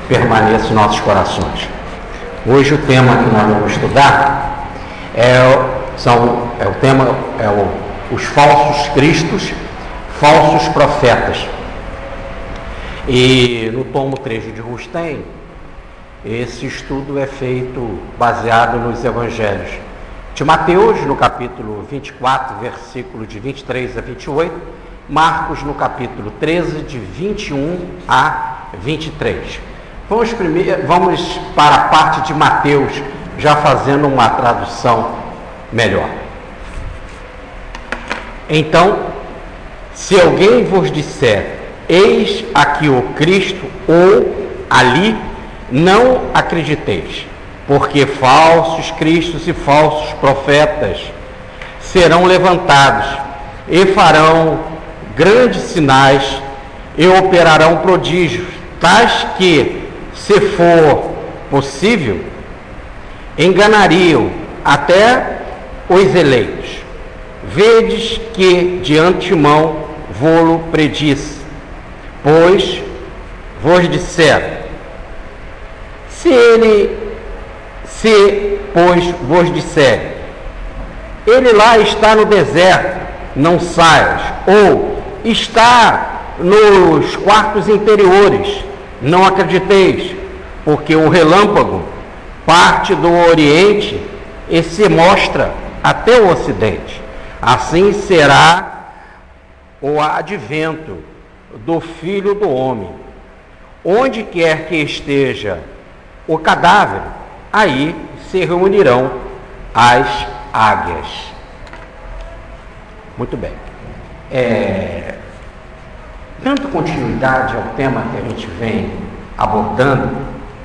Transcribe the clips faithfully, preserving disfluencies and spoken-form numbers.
permaneça em nossos corações. Hoje o tema que nós vamos estudar é, são, é o tema é o, os falsos cristos, falsos profetas. E no tomo três de Rustem, esse estudo é feito baseado nos evangelhos de Mateus, no capítulo vinte e quatro, versículo de vinte e três a vinte e oito, Marcos, no capítulo treze, de vinte e um a vinte e três. Vamos, primeiro, vamos para a parte de Mateus, já fazendo uma tradução melhor. Então, se alguém vos disser, eis aqui o Cristo, ou ali, não acrediteis, porque falsos cristos e falsos profetas serão levantados e farão grandes sinais e operarão prodígios, tais que, se for possível, enganariam até os eleitos. Vedes que de antemão vô-lo predisse, pois vos disseram, se ele, se, pois vos disserem, ele lá está no deserto, não saias, ou está nos quartos interiores, não acrediteis, porque o relâmpago parte do Oriente e se mostra até o Ocidente. Assim será o advento do Filho do Homem. Onde quer que esteja o cadáver, aí se reunirão as águias. Muito bem. É, dando continuidade ao tema que a gente vem abordando,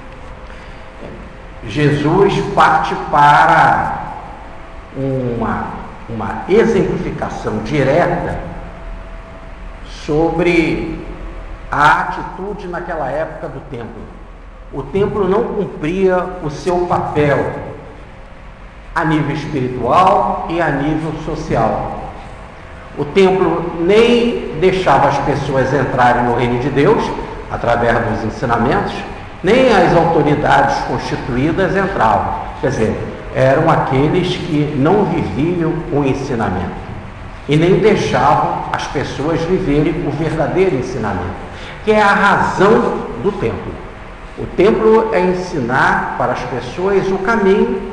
Jesus parte para uma, uma exemplificação direta sobre a atitude naquela época do templo. O templo não cumpria o seu papel a nível espiritual e a nível social. O templo nem deixava as pessoas entrarem no reino de Deus através dos ensinamentos, nem as autoridades constituídas entravam. Quer dizer, eram aqueles que não viviam o ensinamento e nem deixavam as pessoas viverem o verdadeiro ensinamento, que é a razão do templo. O templo é ensinar para as pessoas o caminho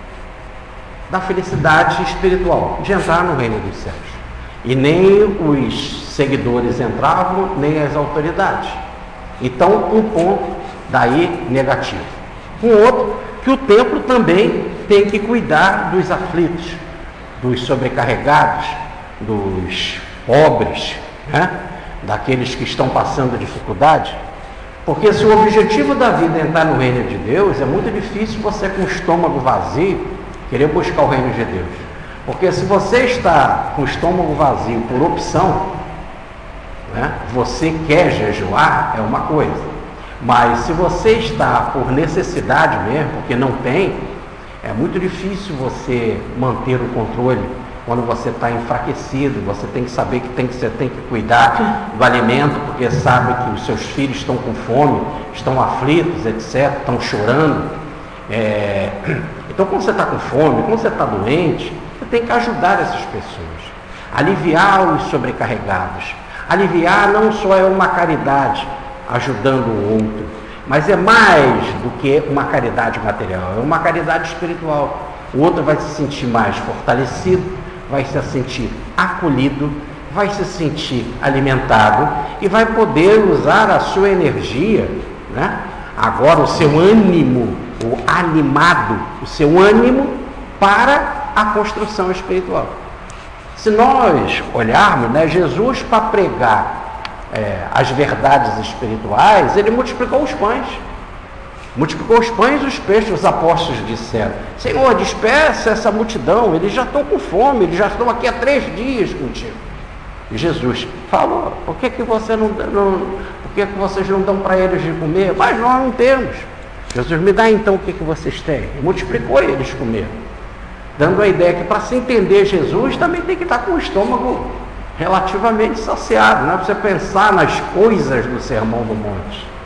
da felicidade espiritual, de entrar no reino dos céus. E nem os seguidores entravam, nem as autoridades. Então, um ponto daí negativo. Um outro, que o templo também tem que cuidar dos aflitos, dos sobrecarregados, dos pobres, né? Daqueles que estão passando dificuldade. Porque se o objetivo da vida é entrar no reino de Deus, é muito difícil você, com o estômago vazio, querer buscar o reino de Deus. Porque se você está com o estômago vazio por opção, né, você quer jejuar, é uma coisa. Mas se você está por necessidade mesmo, porque não tem, é muito difícil você manter o controle quando você está enfraquecido. Você tem que saber que, tem que você tem que cuidar do alimento, porque sabe que os seus filhos estão com fome, estão aflitos, etcétera, estão chorando. É... Então, quando você está com fome, quando você está doente, você tem que ajudar essas pessoas, aliviar os sobrecarregados. Aliviar não só é uma caridade ajudando o outro, mas é mais do que uma caridade material, é uma caridade espiritual. O outro vai se sentir mais fortalecido, vai se sentir acolhido, vai se sentir alimentado e vai poder usar a sua energia, né? Agora o seu ânimo, o animado, o seu ânimo para a construção espiritual. Se nós olharmos, né, Jesus, para pregar é, as verdades espirituais, ele multiplicou os pães. Multiplicou os pães e os peixes. Os apóstolos disseram, Senhor, despeça essa multidão, eles já estão com fome, eles já estão aqui há três dias contigo. E Jesus falou, por que, que, você não, não, por que, que vocês não dão para eles de comer? Mas nós não temos. Jesus, me dá então o que, que vocês têm. E multiplicou e eles comeram. Dando a ideia que para se entender Jesus também tem que estar com o estômago relativamente saciado, não é para você pensar nas coisas do Sermão do Monte.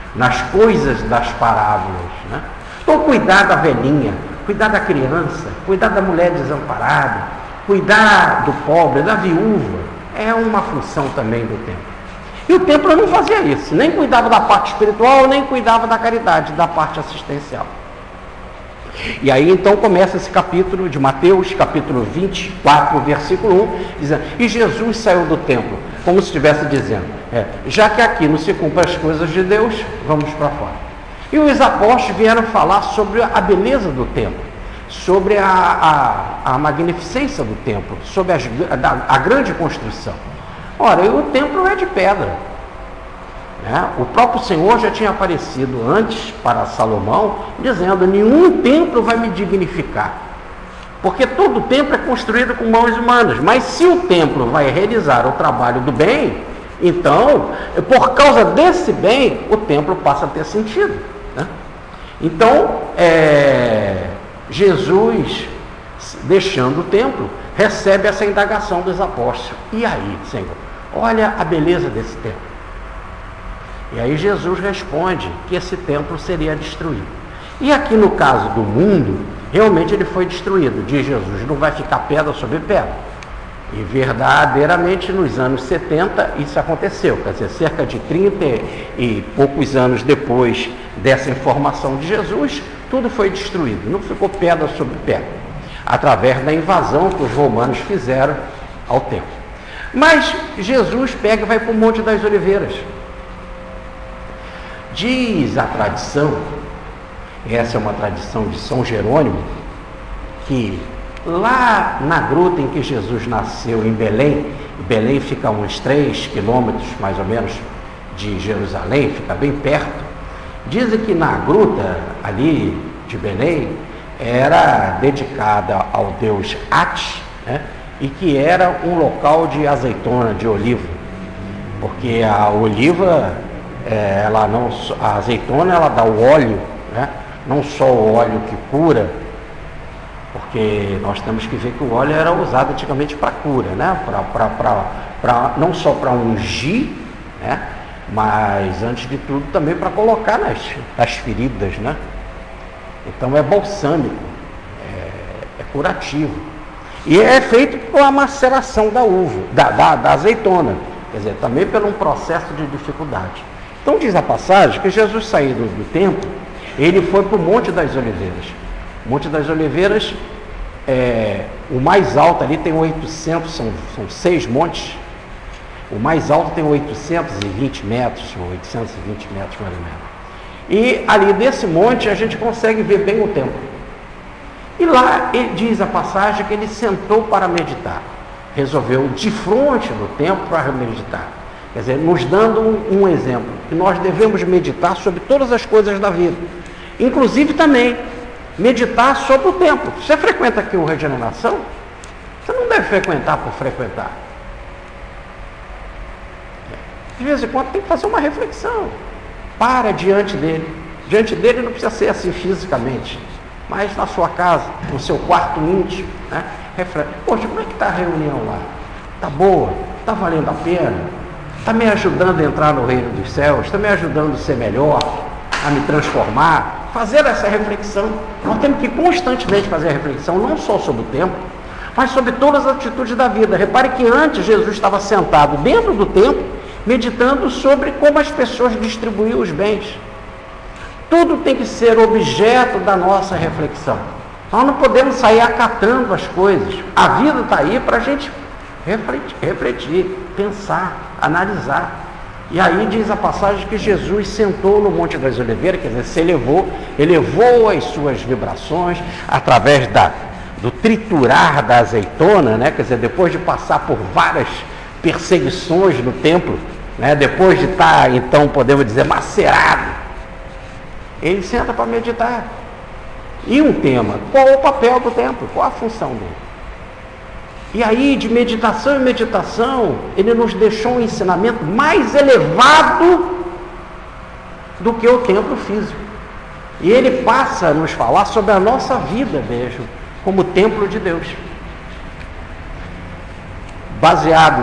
nas coisas das parábolas, né? Então, cuidar da velhinha, cuidar da criança, cuidar da mulher desamparada, cuidar do pobre, da viúva, é uma função também do templo. E o templo não fazia isso, nem cuidava da parte espiritual, nem cuidava da caridade, da parte assistencial. E aí então começa esse capítulo de Mateus, capítulo vinte e quatro, versículo um, dizendo: e Jesus saiu do templo, como se estivesse dizendo, é, já que aqui não se cumprem as coisas de Deus, vamos para fora. E os apóstolos vieram falar sobre a beleza do templo, sobre a, a, a magnificência do templo, sobre as, a, a grande construção. Ora, e o templo é de pedra. Né? O próprio Senhor já tinha aparecido antes para Salomão, dizendo: nenhum templo vai me dignificar, porque todo templo é construído com mãos humanas, mas se o templo vai realizar o trabalho do bem, então, por causa desse bem, o templo passa a ter sentido. Né? Então, é, Jesus, deixando o templo, recebe essa indagação dos apóstolos. E aí, Senhor, olha a beleza desse templo. E aí Jesus responde que esse templo seria destruído. E aqui no caso do mundo, realmente ele foi destruído. Diz Jesus, não vai ficar pedra sobre pedra. E verdadeiramente nos anos setenta isso aconteceu. Quer dizer, cerca de trinta e poucos anos depois dessa informação de Jesus, tudo foi destruído. Não ficou pedra sobre pedra, através da invasão que os romanos fizeram ao templo. Mas Jesus pega e vai para o Monte das Oliveiras. Diz a tradição, essa é uma tradição de São Jerônimo, que lá na gruta em que Jesus nasceu, em Belém, Belém fica a uns três quilômetros mais ou menos de Jerusalém, fica bem perto. Dizem que na gruta ali de Belém era dedicada ao deus Ate, né? E que era um local de azeitona, de oliva, porque a oliva, é, ela não, a azeitona ela dá o óleo, né? Não só o óleo que cura, porque nós temos que ver que o óleo era usado antigamente para cura, né? Pra, pra, pra, pra, não só para ungir, né? Mas antes de tudo também para colocar nas, nas feridas, né? Então é balsâmico, é, é curativo. E é feito com a maceração da uva, da, da, da azeitona, quer dizer, também por um processo de dificuldade. Então diz a passagem que Jesus saiu do, do templo, ele foi para o Monte das Oliveiras. O Monte das Oliveiras, é, o mais alto ali tem oitocentos, são, são seis montes. O mais alto tem oitocentos e vinte metros, oitocentos e vinte metros mais ou menos. E ali desse monte a gente consegue ver bem o templo. E lá ele diz a passagem que ele sentou para meditar. Resolveu de frente no templo para meditar. Quer dizer, nos dando um, um exemplo, que nós devemos meditar sobre todas as coisas da vida. Inclusive também meditar sobre o templo. Você frequenta aqui o Regeneração? Você não deve frequentar por frequentar. De vez em quando tem que fazer uma reflexão. Para diante dele. Diante dele não precisa ser assim fisicamente, mas na sua casa, no seu quarto íntimo, né? Reflete. Poxa, como é que está a reunião lá? Está boa? Está valendo a pena? Está me ajudando a entrar no reino dos céus? Está me ajudando a ser melhor? A me transformar? Fazer essa reflexão. Nós temos que constantemente fazer a reflexão, não só sobre o templo, mas sobre todas as atitudes da vida. Repare que antes Jesus estava sentado dentro do templo, meditando sobre como as pessoas distribuíam os bens. Tudo tem que ser objeto da nossa reflexão. Nós não podemos sair acatando as coisas. A vida está aí para a gente refletir, refletir, pensar, analisar. E aí diz a passagem que Jesus sentou no Monte das Oliveiras, quer dizer, se elevou, elevou as suas vibrações através da, do triturar da azeitona, né? Quer dizer, depois de passar por várias perseguições no templo, né? Depois de estar, então, podemos dizer, macerado, ele senta para meditar. E um tema, qual o papel do templo? Qual a função dele? E aí, de meditação em meditação, ele nos deixou um ensinamento mais elevado do que o templo físico. E ele passa a nos falar sobre a nossa vida mesmo, como templo de Deus. Baseado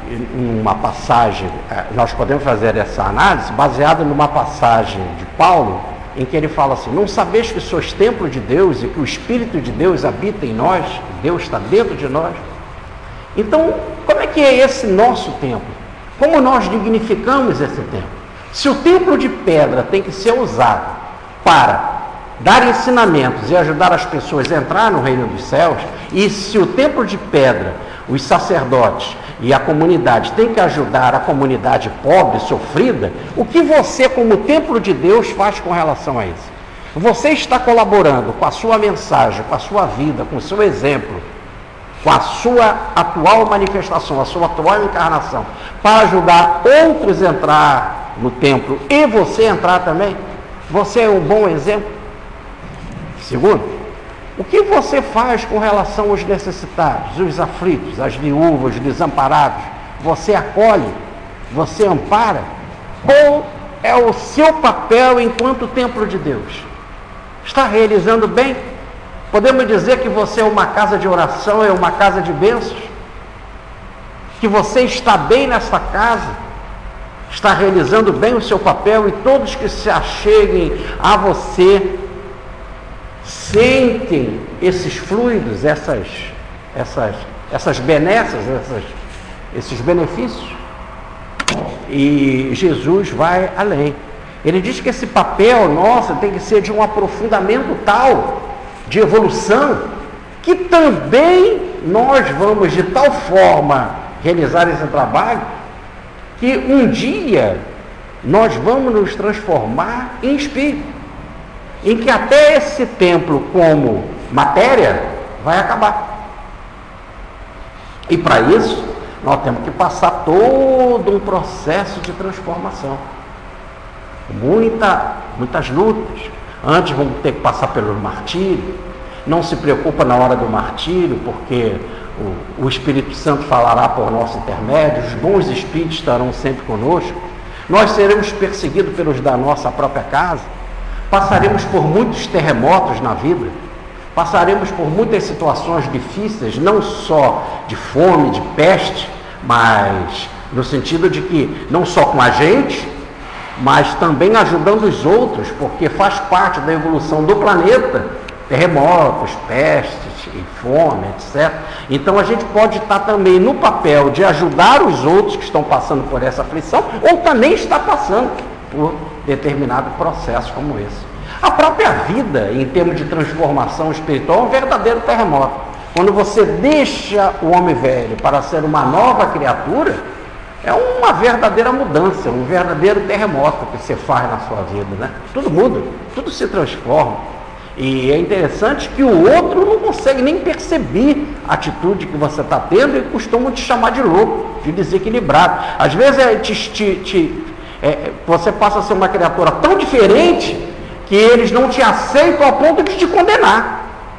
numa passagem, nós podemos fazer essa análise baseada numa passagem de Paulo, em que ele fala assim: não sabeis que sois templo de Deus e que o Espírito de Deus habita em nós, que Deus está dentro de nós? Então, como é que é esse nosso templo? Como nós dignificamos esse templo? Se o templo de pedra tem que ser usado para dar ensinamentos e ajudar as pessoas a entrar no reino dos céus, e se o templo de pedra, os sacerdotes e a comunidade tem que ajudar a comunidade pobre, sofrida, o que você, como templo de Deus, faz com relação a isso? Você está colaborando com a sua mensagem, com a sua vida, com o seu exemplo, com a sua atual manifestação, a sua atual encarnação, para ajudar outros a entrar no templo e você entrar também? Você é um bom exemplo? Segundo, o que você faz com relação aos necessitados, os aflitos, as viúvas, os desamparados? Você acolhe? Você ampara? Qual é o seu papel enquanto templo de Deus? Está realizando bem? Podemos dizer que você é uma casa de oração, é uma casa de bênçãos? Que você está bem nessa casa? Está realizando bem o seu papel e todos que se acheguem a você sentem esses fluidos, essas, essas, essas benesses, essas, esses benefícios? E Jesus vai além. Ele diz que esse papel nosso tem que ser de um aprofundamento tal, de evolução, que também nós vamos de tal forma realizar esse trabalho, que um dia nós vamos nos transformar em espírito, em que até esse templo como matéria vai acabar. E para isso nós temos que passar todo um processo de transformação, muita, muitas lutas. Antes vamos ter que passar pelo martírio. Não se preocupa na hora do martírio, porque o, o Espírito Santo falará por nosso intermédio, os bons espíritos estarão sempre conosco. Nós seremos perseguidos pelos da nossa própria casa, passaremos por muitos terremotos na vida, passaremos por muitas situações difíceis, não só de fome, de peste, mas no sentido de que não só com a gente, mas também ajudando os outros, porque faz parte da evolução do planeta, terremotos, pestes e fome, etcétera. Então a gente pode estar também no papel de ajudar os outros que estão passando por essa aflição, ou também está passando por determinado processo como esse. A própria vida, em termos de transformação espiritual, é um verdadeiro terremoto. Quando você deixa o homem velho para ser uma nova criatura, é uma verdadeira mudança, um verdadeiro terremoto que você faz na sua vida, né? Tudo muda, tudo se transforma. E é interessante que o outro não consegue nem perceber a atitude que você está tendo e costumam te chamar de louco, de desequilibrado. Às vezes é, te, te, te, é, você passa a ser uma criatura tão diferente que eles não te aceitam ao ponto de te condenar.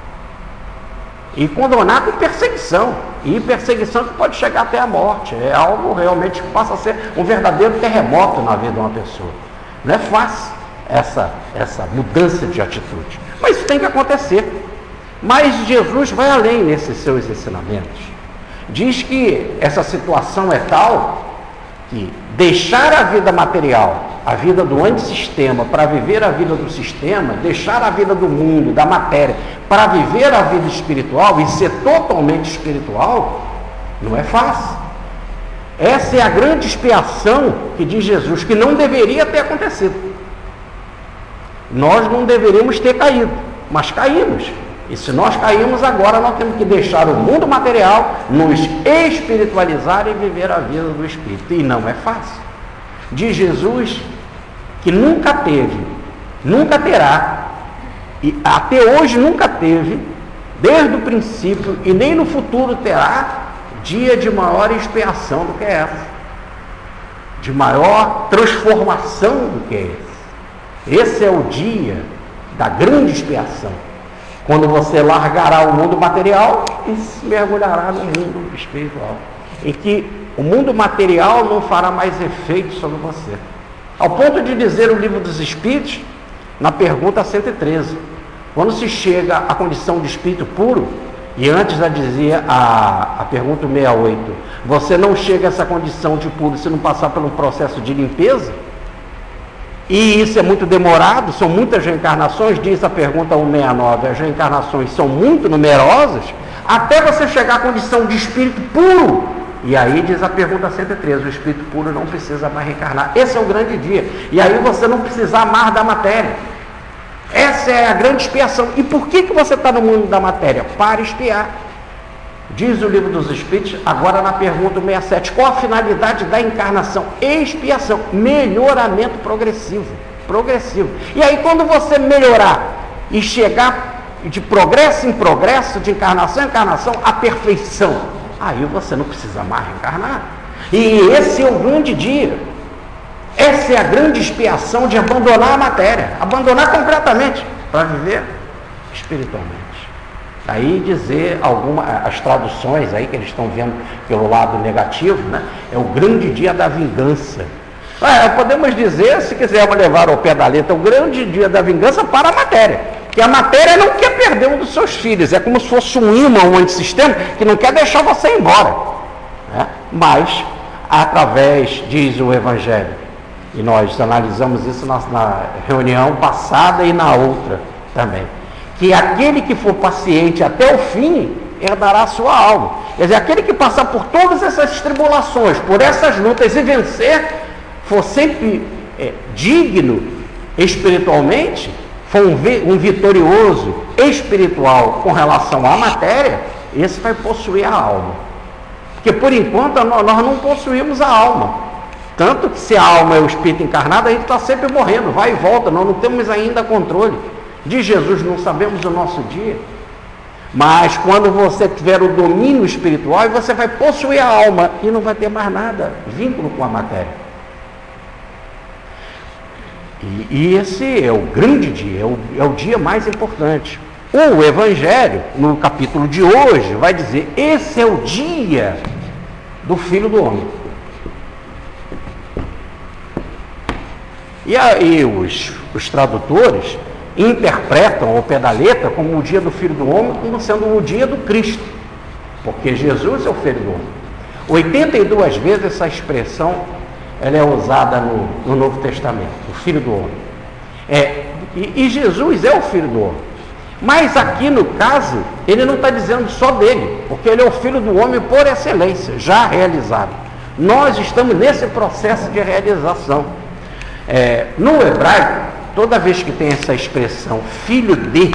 E condenar com perseguição. E perseguição que pode chegar até a morte. É algo realmente que passa a ser um verdadeiro terremoto na vida de uma pessoa. Não é fácil essa, essa mudança de atitude. Mas isso tem que acontecer. Mas Jesus vai além nesses seus ensinamentos. Diz que essa situação é tal que deixar a vida material, a vida do antissistema, para viver a vida do sistema, deixar a vida do mundo, da matéria, para viver a vida espiritual e ser totalmente espiritual, não é fácil. Essa é a grande expiação que diz Jesus, que não deveria ter acontecido. Nós não deveríamos ter caído, mas caímos. E se nós caímos agora, nós temos que deixar o mundo material, nos espiritualizar e viver a vida do Espírito. E não é fácil. Diz Jesus que nunca teve, nunca terá, e até hoje nunca teve, desde o princípio e nem no futuro terá, dia de maior expiação do que essa, de maior transformação do que esse. Esse é o dia da grande expiação, quando você largará o mundo material e se mergulhará no mundo espiritual, em que o mundo material não fará mais efeito sobre você. Ao ponto de dizer o Livro dos Espíritos, na pergunta cento e treze, quando se chega à condição de espírito puro, E antes já dizia a, a pergunta sessenta e oito, você não chega a essa condição de puro se não passar por um processo de limpeza? E isso é muito demorado, são muitas reencarnações, diz a pergunta cento e sessenta e nove, as reencarnações são muito numerosas, até você chegar à condição de espírito puro. E aí diz a pergunta cento e treze, o espírito puro não precisa mais reencarnar. Esse é o grande dia. E aí você não precisa mais da matéria. Essa é a grande expiação. E por que, que você está no mundo da matéria? Para expiar. Diz o Livro dos Espíritos, agora na pergunta sessenta e sete, qual a finalidade da encarnação? Expiação, melhoramento progressivo. Progressivo. E aí quando você melhorar e chegar de progresso em progresso, de encarnação em encarnação, a perfeição, aí você não precisa mais reencarnar. E esse é o grande dia. Essa é a grande expiação de abandonar a matéria, abandonar completamente para viver espiritualmente. Aí dizer algumas as traduções aí que eles estão vendo pelo lado negativo, né? É o grande dia da vingança. É, podemos dizer, se quisermos levar ao pé da letra, o grande dia da vingança para a matéria. Porque a matéria não quer perder um dos seus filhos, é como se fosse um imã, um antissistema, que não quer deixar você ir embora. Né? Mas, através, diz o Evangelho, e nós analisamos isso na, na reunião passada e na outra também, que aquele que for paciente até o fim, herdará a sua alma. Quer dizer, aquele que passar por todas essas tribulações, por essas lutas e vencer, for sempre é, digno espiritualmente, for um, um vitorioso espiritual com relação à matéria, esse vai possuir a alma. Porque por enquanto nós não possuímos a alma. Tanto que se a alma é o espírito encarnado, a gente está sempre morrendo, vai e volta, nós não temos ainda controle. De Jesus não sabemos o nosso dia. Mas quando você tiver o domínio espiritual, você vai possuir a alma e não vai ter mais nada, vínculo com a matéria. E, e esse é o grande dia, é o, é o dia mais importante. O Evangelho, no capítulo de hoje, vai dizer, esse é o dia do Filho do Homem. E aí os, os tradutores interpretam ao pé da letra como o dia do Filho do Homem, como sendo o dia do Cristo, porque Jesus é o Filho do Homem. oitenta e duas vezes essa expressão ela é usada no, no Novo Testamento, o Filho do Homem. É, e, e Jesus é o Filho do Homem. Mas aqui no caso, ele não está dizendo só dele, porque ele é o Filho do Homem por excelência, já realizado. Nós estamos nesse processo de realização. É, no hebraico, toda vez que tem essa expressão filho de,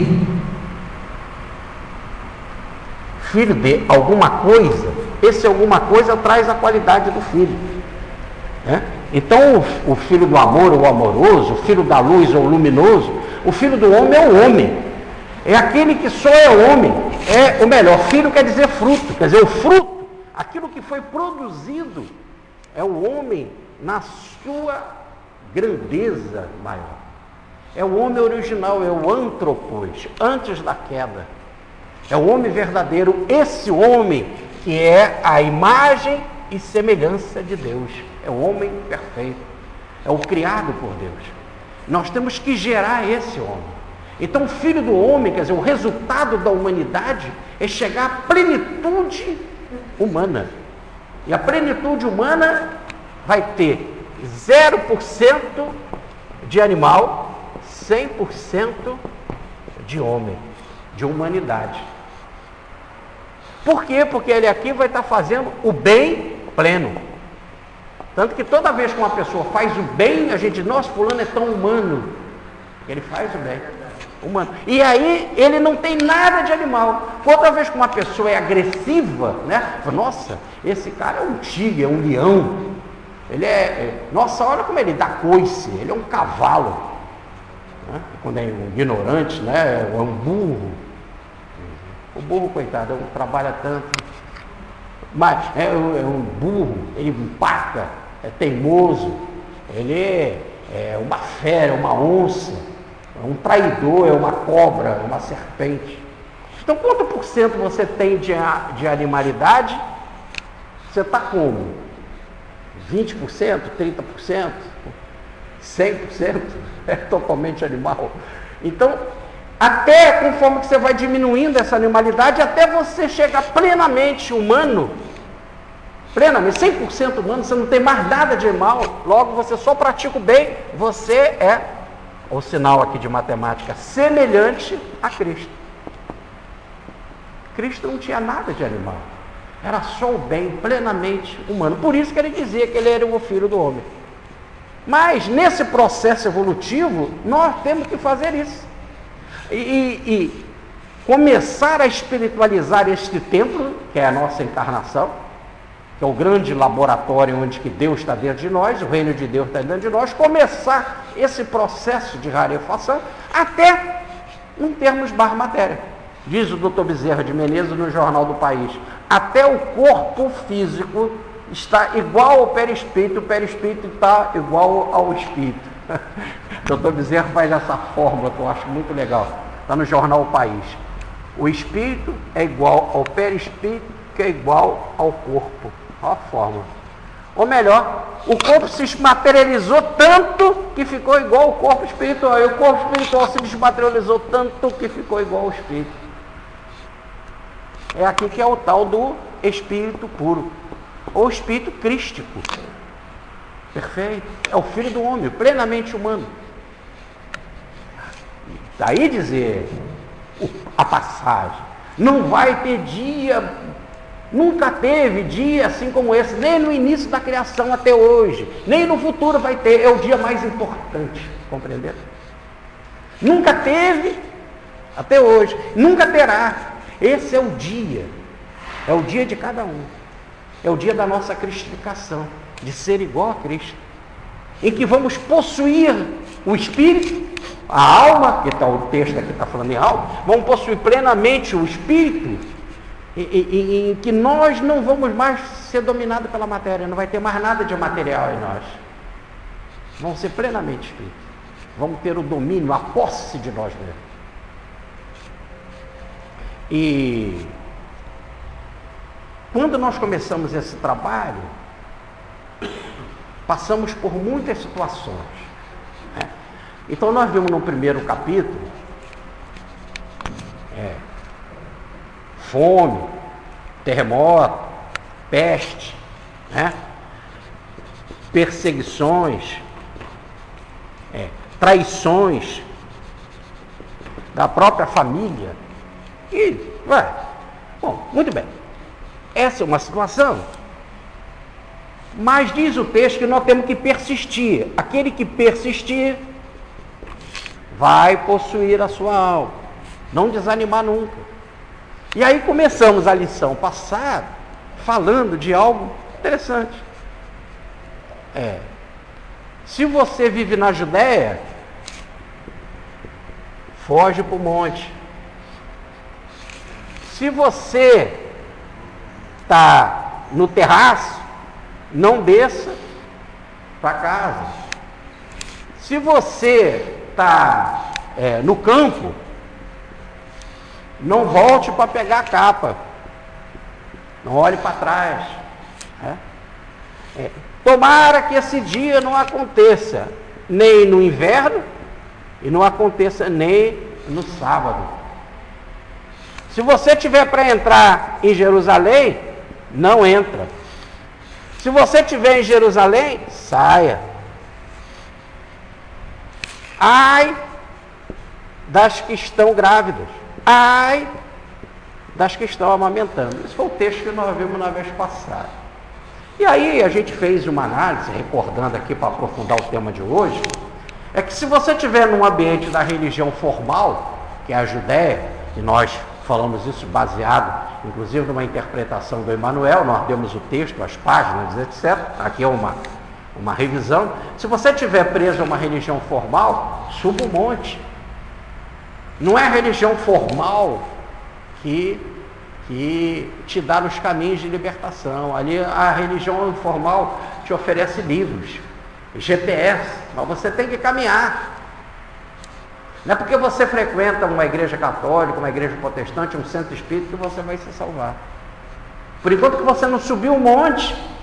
filho de alguma coisa, esse alguma coisa traz a qualidade do filho. É? Então o, o filho do amor, o amoroso, o filho da luz, ou luminoso, o filho do homem é o homem. É aquele que só é homem, é o melhor. Filho quer dizer fruto, quer dizer o fruto, aquilo que foi produzido, é o homem na sua grandeza maior. É o homem original, é o antropos, antes da queda. É o homem verdadeiro, esse homem que é a imagem e semelhança de Deus. É o homem perfeito, é o criado por Deus. Nós temos que gerar esse homem. Então o Filho do Homem, quer dizer, o resultado da humanidade é chegar à plenitude humana. E a plenitude humana vai ter zero por cento de animal, cem por cento de homem, de humanidade. Por quê? Porque ele aqui vai estar fazendo o bem pleno. Tanto que toda vez que uma pessoa faz o bem, a gente diz, nossa, fulano é tão humano. Ele faz o bem. Humano. E aí ele não tem nada de animal. Toda vez que uma pessoa é agressiva, né? Nossa, esse cara é um tigre, é um leão. Ele é, é nossa, olha como ele dá coice, ele é um cavalo. Né? Quando é um ignorante, né? É um burro. O burro, coitado, não trabalha tanto. Mas é, é um burro, ele empata, é teimoso, ele é, é uma fera, uma onça. É um traidor, é uma cobra, é uma serpente. Então, quanto por cento você tem de, de animalidade? Você está como? vinte por cento, trinta por cento, cem por cento? É totalmente animal. Então, Até conforme que você vai diminuindo essa animalidade, até você chegar plenamente humano, plenamente, cem por cento humano, você não tem mais nada de mal, logo você só pratica o bem, você é, o sinal aqui de matemática, semelhante a Cristo. Cristo não tinha nada de animal, era só o bem, plenamente humano. Por isso que ele dizia que ele era o Filho do Homem. Mas nesse processo evolutivo, nós temos que fazer isso. E, e, e começar a espiritualizar este templo, que é a nossa encarnação, que é o grande laboratório onde que Deus está dentro de nós, o reino de Deus está dentro de nós, começar esse processo de rarefação até não termos mais matéria. Diz o doutor Bezerra de Menezes no Jornal do País, até o corpo físico está igual ao perispírito, o perispírito está igual ao espírito. O doutor Bezerra faz essa fórmula que eu acho muito legal, está no Jornal O País. O espírito é igual ao perispírito, que é igual ao corpo. Olha a fórmula. Ou melhor, o corpo se materializou tanto que ficou igual ao corpo espiritual, e o corpo espiritual se desmaterializou tanto que ficou igual ao espírito. É aqui que é o tal do espírito puro, ou espírito crístico. Perfeito? É o Filho do Homem, plenamente humano. Daí dizer a passagem, não vai ter dia, nunca teve dia assim como esse, nem no início da criação até hoje, nem no futuro vai ter, é o dia mais importante, compreenderam? Nunca teve até hoje, nunca terá. Esse é o dia, é o dia de cada um, é o dia da nossa cristificação, de ser igual a Cristo, em que vamos possuir o Espírito, a alma, que está o texto aqui está falando em alma, vamos possuir plenamente o Espírito, em, em, em que nós não vamos mais ser dominados pela matéria, não vai ter mais nada de material em nós, vamos ser plenamente Espírito, vamos ter o domínio, a posse de nós mesmos. E quando nós começamos esse trabalho, passamos por muitas situações, né? Então nós vimos no primeiro capítulo é, fome, terremoto, peste, né? Perseguições, é, traições da própria família. E, ué, bom, muito bem. Essa é uma situação. Mas diz o texto que nós temos que persistir. Aquele que persistir vai possuir a sua alma. Não desanimar nunca. E aí começamos a lição passada falando de algo interessante. É, se você vive na Judéia, foge para o monte. Se você está no terraço, não desça para casa. Se você está é, no campo, não volte para pegar a capa. Não olhe para trás. Né? É, tomara que esse dia não aconteça nem no inverno e não aconteça nem no sábado. Se você tiver para entrar em Jerusalém, não entra. Se você estiver em Jerusalém, saia. Ai das que estão grávidas. Ai das que estão amamentando. Esse foi o texto que nós vimos na vez passada. E aí a gente fez uma análise, recordando aqui para aprofundar o tema de hoje, é que se você estiver num ambiente da religião formal, que é a Judéia, e nós falamos isso baseado, inclusive, numa interpretação do Emmanuel, nós demos o texto, as páginas, etcétera. Aqui é uma, uma revisão. Se você estiver preso a uma religião formal, suba o monte. Não é a religião formal que, que te dá os caminhos de libertação. Ali a religião informal te oferece livros, G P S, mas você tem que caminhar. Não é porque você frequenta uma igreja católica, uma igreja protestante, um centro espírita, que você vai se salvar. Por enquanto que você não subiu um monte,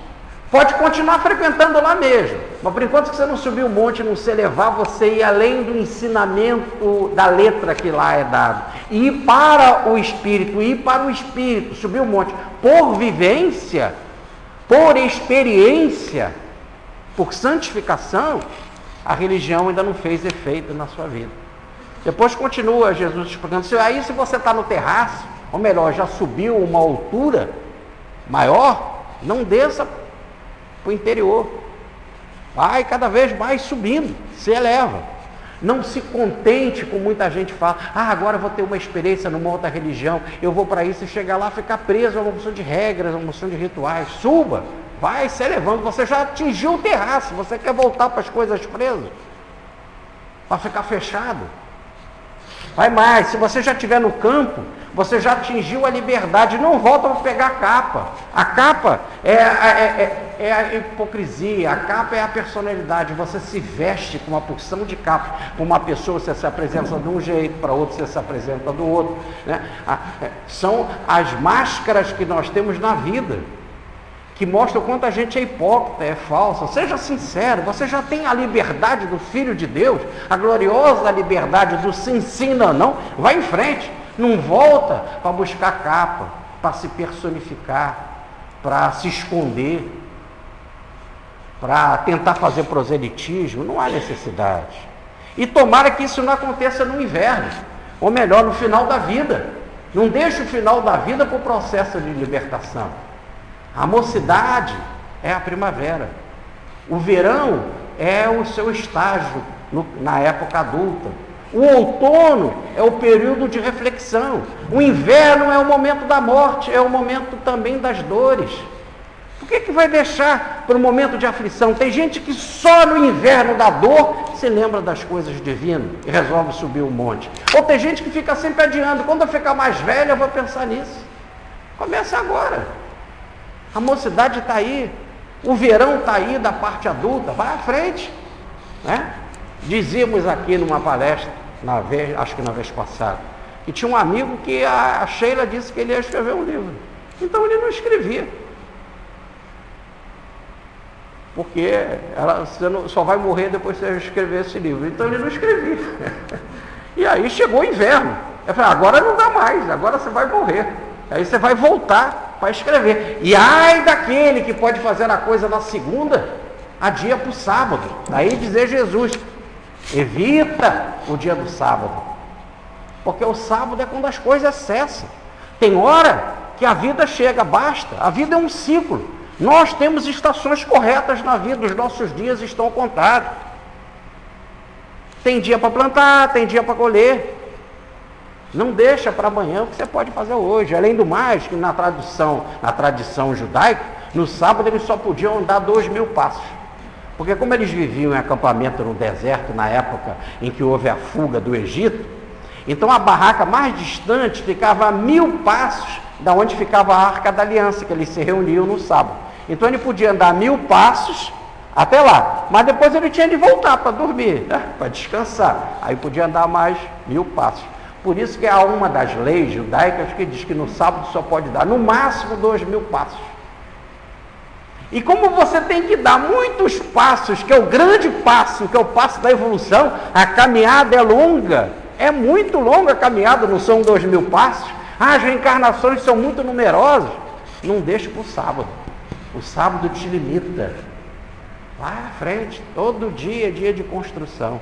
Pode continuar frequentando lá mesmo, mas por enquanto que você não subir o monte, não se elevar, você ir além do ensinamento da letra que lá é dado, ir para o Espírito, ir para o Espírito, subir o monte, por vivência, por experiência, por santificação, a religião ainda não fez efeito na sua vida. Depois continua Jesus explicando, aí se você está no terraço, ou melhor, já subiu uma altura maior, não desça para o interior, vai cada vez mais subindo, se eleva. Não se contente com muita gente fala, ah, agora eu vou ter uma experiência numa outra religião, eu vou para isso e chegar lá ficar preso a uma moção de regras, a uma moção de rituais. Suba, vai se elevando, você já atingiu o terraço, você quer voltar para as coisas presas, para ficar fechado. Vai mais, se você já estiver no campo, você já atingiu a liberdade, não volta para pegar a capa. A capa é, é, é, é a hipocrisia, a capa é a personalidade. Você se veste com uma porção de capas. Para uma pessoa você se apresenta de um jeito, para outra você se apresenta do outro. Né? São as máscaras que nós temos na vida, que mostram o quanto a gente é hipócrita, é falsa. Seja sincero, você já tem a liberdade do Filho de Deus, a gloriosa liberdade do se ensina ou não, vai em frente. Não volta para buscar capa, para se personificar, para se esconder, para tentar fazer proselitismo. Não há necessidade. E tomara que isso não aconteça no inverno, ou melhor, no final da vida. Não deixe o final da vida para o processo de libertação. A mocidade é a primavera. O verão é o seu estágio no, na época adulta. O outono é o período de reflexão. O inverno é o momento da morte, é o momento também das dores. Por que que vai deixar para o momento de aflição? Tem gente que só no inverno da dor se lembra das coisas divinas e resolve subir o monte. Ou tem gente que fica sempre adiando. Quando eu ficar mais velho, eu vou pensar nisso. Começa agora. A mocidade está aí. O verão está aí da parte adulta. Vai à frente. Né? Dizíamos aqui numa palestra, na vez, acho que na vez passada, que tinha um amigo que a, a Sheila disse que ele ia escrever um livro. Então ele não escrevia. Porque ela, você não, só vai morrer depois que você escrever esse livro. Então ele não escrevia. E aí chegou o inverno. Eu falei, agora não dá mais, agora você vai morrer. Aí você vai voltar para escrever. E ai daquele que pode fazer a coisa na segunda, adia para o sábado. Daí dizer Jesus, evita o dia do sábado. Porque o sábado é quando as coisas cessam. Tem hora que a vida chega, basta. A vida é um ciclo. Nós temos estações corretas na vida, os nossos dias estão contados. Tem dia para plantar, tem dia para colher. Não deixa para amanhã o que você pode fazer hoje. Além do mais, que na tradição, na tradição judaica, no sábado eles só podiam andar dois mil passos. Porque como eles viviam em acampamento no deserto, na época em que houve a fuga do Egito, então a barraca mais distante ficava a mil passos da onde ficava a Arca da Aliança, que eles se reuniam no sábado. Então ele podia andar mil passos até lá, mas depois ele tinha de voltar para dormir, né? Para descansar. Aí podia andar mais mil passos. Por isso que há uma das leis judaicas que diz que no sábado só pode dar no máximo dois mil passos. E como você tem que dar muitos passos, que é o grande passo, que é o passo da evolução, a caminhada é longa, é muito longa a caminhada, não são dois mil passos. Ah, as reencarnações são muito numerosas. Não deixe para o sábado. O sábado te limita. Vai à frente, todo dia é dia de construção.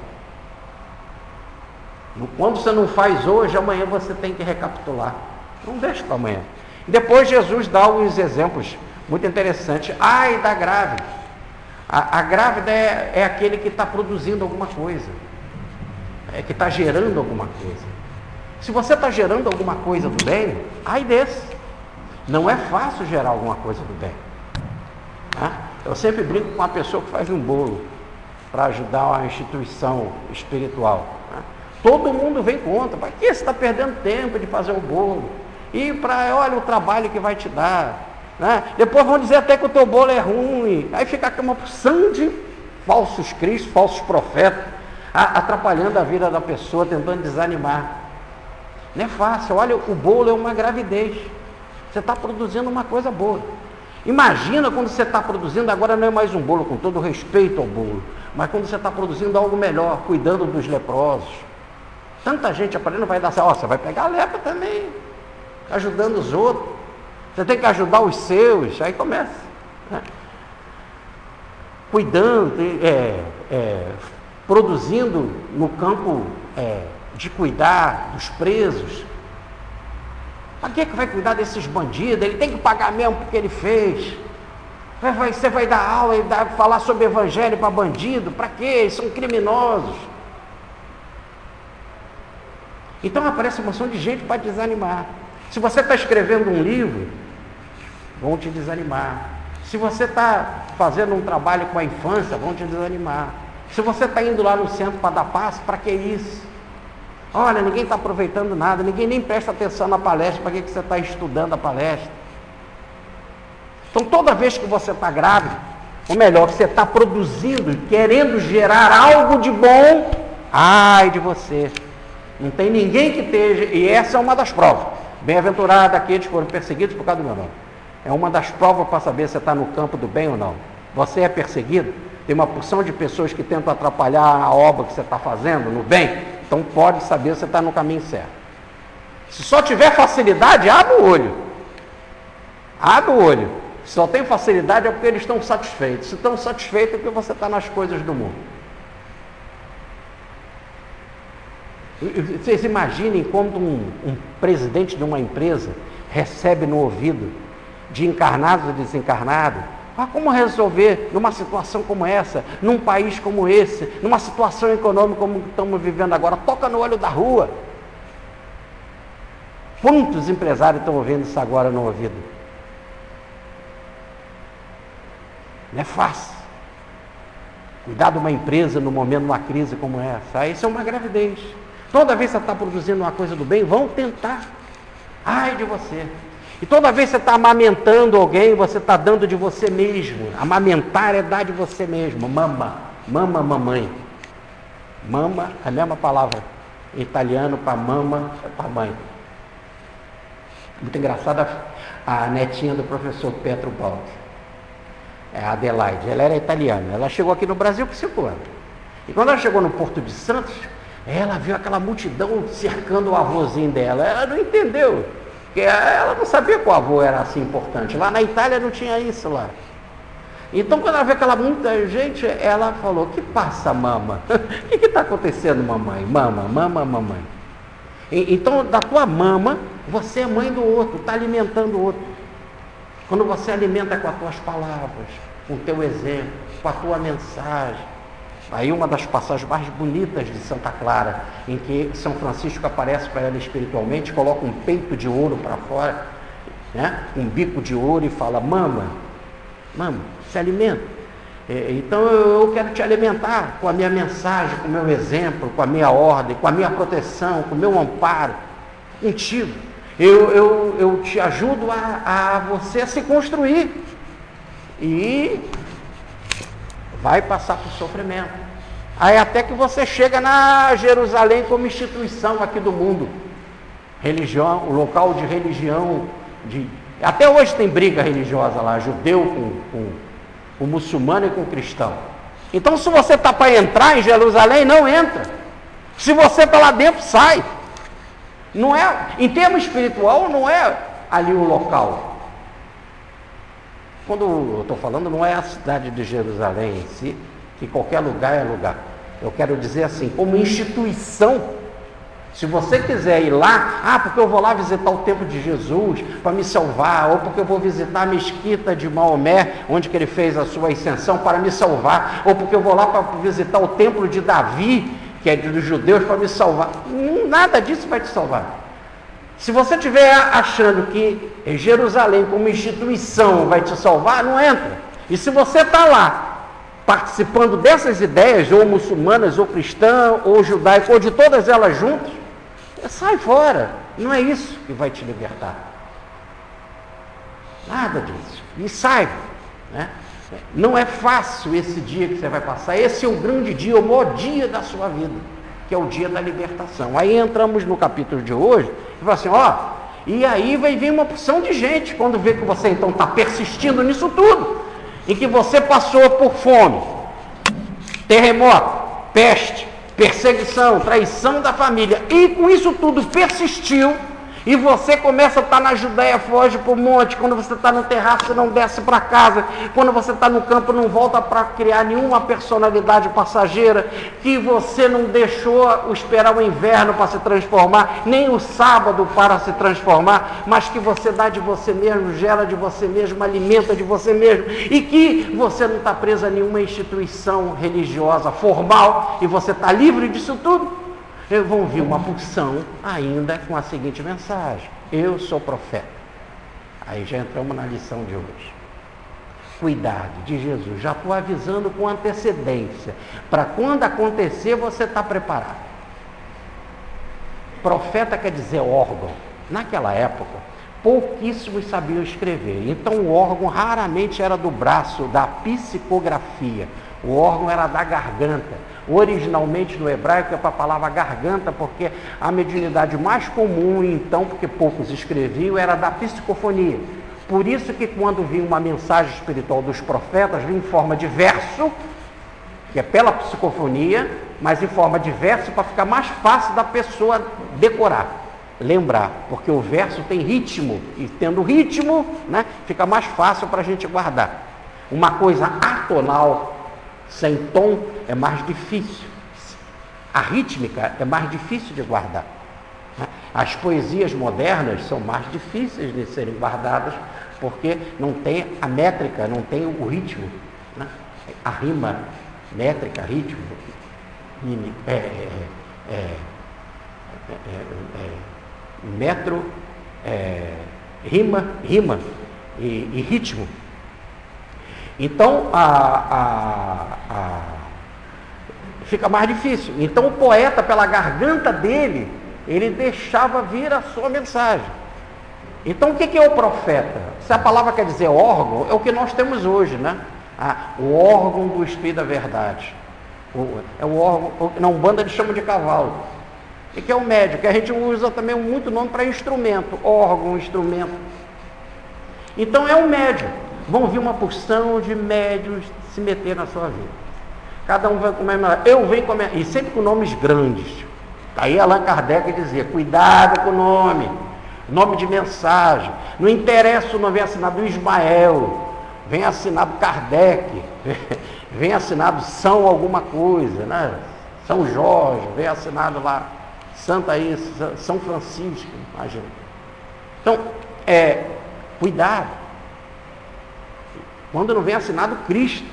Quando você não faz hoje, amanhã você tem que recapitular. Não deixe para amanhã. Depois Jesus dá uns exemplos muito interessantes. Ai da grávida. A, a grávida é, é aquele que está produzindo alguma coisa. É que está gerando alguma coisa. Se você está gerando alguma coisa do bem, ai desse. Não é fácil gerar alguma coisa do bem. Né? Eu sempre brinco com uma pessoa que faz um bolo para ajudar uma instituição espiritual. Né? Todo mundo vem contra. Para que você está perdendo tempo de fazer o bolo? E para, olha o trabalho que vai te dar. Né? Depois vão dizer até que o teu bolo é ruim. Aí fica aqui uma porção de falsos cristos, falsos profetas, atrapalhando a vida da pessoa, tentando desanimar. Não é fácil. Olha, o bolo é uma gravidez. Você está produzindo uma coisa boa. Imagina quando você está produzindo, agora não é mais um bolo, com todo respeito ao bolo, mas quando você está produzindo algo melhor, cuidando dos leprosos. Tanta gente aprendendo, vai dar certo. Ó, você vai pegar a lepra também, ajudando os outros. Você tem que ajudar os seus, aí começa. Né? Cuidando, é, é, produzindo no campo é, de cuidar dos presos. Para que que vai cuidar desses bandidos? Ele tem que pagar mesmo porque ele fez. Você vai dar aula e dar, falar sobre evangelho para bandido? Para quê? Eles são criminosos. Então aparece uma moção de gente para desanimar. Se você está escrevendo um livro, vão te desanimar. Se você está fazendo um trabalho com a infância, vão te desanimar. Se você está indo lá no centro para dar passe, para que isso? Olha, ninguém está aproveitando nada, ninguém nem presta atenção na palestra, para que, que você está estudando a palestra? Então toda vez que você está grávido, ou melhor, que você está produzindo, querendo gerar algo de bom, ai de você. Não tem ninguém que esteja, e essa é uma das provas. Bem-aventurado aqueles que foram perseguidos por causa do meu nome. É uma das provas para saber se você está no campo do bem ou não. Você é perseguido, tem uma porção de pessoas que tentam atrapalhar a obra que você está fazendo no bem, então pode saber se você está no caminho certo. Se só tiver facilidade, abre o olho. Abre o olho. Se só tem facilidade é porque eles estão satisfeitos. Se estão satisfeitos é porque você está nas coisas do mundo. Vocês imaginem quando um, um presidente de uma empresa recebe no ouvido de encarnados e desencarnados, ah, como resolver numa situação como essa, num país como esse, numa situação econômica como estamos vivendo agora? Toca no olho da rua. Quantos empresários estão ouvindo isso agora no ouvido? Não é fácil. Cuidar de uma empresa no momento de uma crise como essa, isso é uma gravidez. Toda vez que você está produzindo uma coisa do bem, vão tentar. Ai de você. E toda vez que você está amamentando alguém, você está dando de você mesmo. Amamentar é dar de você mesmo. Mama. Mama, mamãe. Mama é a mesma palavra em italiano para mama, é para mãe. Muito engraçada a netinha do professor Pietro Baldi. É a Adelaide. Ela era italiana. Ela chegou aqui no Brasil com cinco anos. E quando ela chegou no Porto de Santos, ela viu aquela multidão cercando o avôzinho dela. Ela não entendeu. Porque ela não sabia que o avô era assim importante. Lá na Itália não tinha isso lá. Então quando ela viu aquela muita gente, ela falou: que passa, mama? O que está acontecendo, mamãe? Mama, mama, mamãe. E, então da tua mama, você é mãe do outro, está alimentando o outro. Quando você alimenta com as tuas palavras, com o teu exemplo, com a tua mensagem. Aí uma das passagens mais bonitas de Santa Clara, em que São Francisco aparece para ela espiritualmente, coloca um peito de ouro para fora, né? Um bico de ouro e fala: mama, mama, se alimenta. Então eu quero te alimentar com a minha mensagem, com o meu exemplo, com a minha ordem, com a minha proteção, com o meu amparo, contigo. Eu, eu, eu te ajudo a, a você a se construir. E vai passar por sofrimento. Aí até que você chega na Jerusalém como instituição aqui do mundo. Religião, o local de religião. De, até hoje tem briga religiosa lá, judeu com, com, com muçulmano e com cristão. Então se você está para entrar em Jerusalém, não entra. Se você está lá dentro, sai. Não é, em termos espiritual, não é ali o local. Quando eu estou falando, não é a cidade de Jerusalém em si, que qualquer lugar é lugar. Eu quero dizer assim, como instituição, se você quiser ir lá, ah, porque eu vou lá visitar o templo de Jesus para me salvar, ou porque eu vou visitar a mesquita de Maomé, onde que ele fez a sua ascensão para me salvar, ou porque eu vou lá para visitar o templo de Davi, que é dos judeus, para me salvar. Nada disso vai te salvar. Se você estiver achando que Jerusalém como instituição vai te salvar, não entra. E se você está lá, participando dessas ideias, ou muçulmanas, ou cristã, ou judaica, ou de todas elas juntas, sai fora. Não é isso que vai te libertar. Nada disso. E sai. Né? Não é fácil esse dia que você vai passar. Esse é o grande dia, o maior dia da sua vida, que é o dia da libertação. Aí entramos no capítulo de hoje e fala assim: ó, E aí vai vir uma porção de gente, quando vê que você então está persistindo nisso tudo, e que você passou por fome, terremoto, peste, perseguição, traição da família, e com isso tudo persistiu, e você começa a estar na Judéia, foge para o monte, quando você está no terraço, você não desce para casa, quando você está no campo, não volta para criar nenhuma personalidade passageira, que você não deixou esperar o inverno para se transformar, nem o sábado para se transformar, mas que você dá de você mesmo, gera de você mesmo, alimenta de você mesmo, e que você não está preso a nenhuma instituição religiosa formal, e você está livre disso tudo. Vão vir uma porção ainda com a seguinte mensagem: eu sou profeta. Aí já entramos na lição de hoje. Cuidado de Jesus, já estou avisando com antecedência, para quando acontecer você está preparado. Profeta quer dizer órgão. Naquela época, pouquíssimos sabiam escrever, então o órgão raramente era do braço, da psicografia, o órgão era da garganta. Originalmente no hebraico é para a palavra garganta, porque a mediunidade mais comum, então, porque poucos escreviam, era da psicofonia. Por isso que quando vinha uma mensagem espiritual dos profetas, vinha em forma de verso, que é pela psicofonia, mas em forma de verso para ficar mais fácil da pessoa decorar, lembrar, porque o verso tem ritmo, e tendo ritmo, né, fica mais fácil para a gente guardar. Uma coisa atonal, sem tom, é mais difícil. A rítmica é mais difícil de guardar. As poesias modernas são mais difíceis de serem guardadas, porque não tem a métrica, não tem o ritmo, né? A rima, métrica, ritmo, é, é, é, é, é, metro, é, rima, rima e, e ritmo. Então, a, a, a, fica mais difícil. Então, o poeta, pela garganta dele, ele deixava vir a sua mensagem. Então, o que é o profeta? Se a palavra quer dizer órgão, é o que nós temos hoje, né? Ah, o órgão do Espírito da Verdade. O, é o órgão, na Umbanda eles chamam de cavalo. O que é o médium? Que a gente usa também muito nome para instrumento. Órgão, instrumento. Então, é o médium. Vão vir uma porção de médiuns se meter na sua vida. Cada um vai comemorar. Eu venho comemorar. E sempre com nomes grandes. Aí Allan Kardec dizia: cuidado com o nome. Nome de mensagem. Não interessa o nome, vem assinado Ismael. Vem assinado Kardec. Vem assinado São alguma coisa, né? São Jorge. Vem assinado lá Santa isso, São Francisco. Imagina. Então, é, cuidado. Quando não vem assinado Cristo,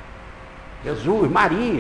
Jesus, Maria.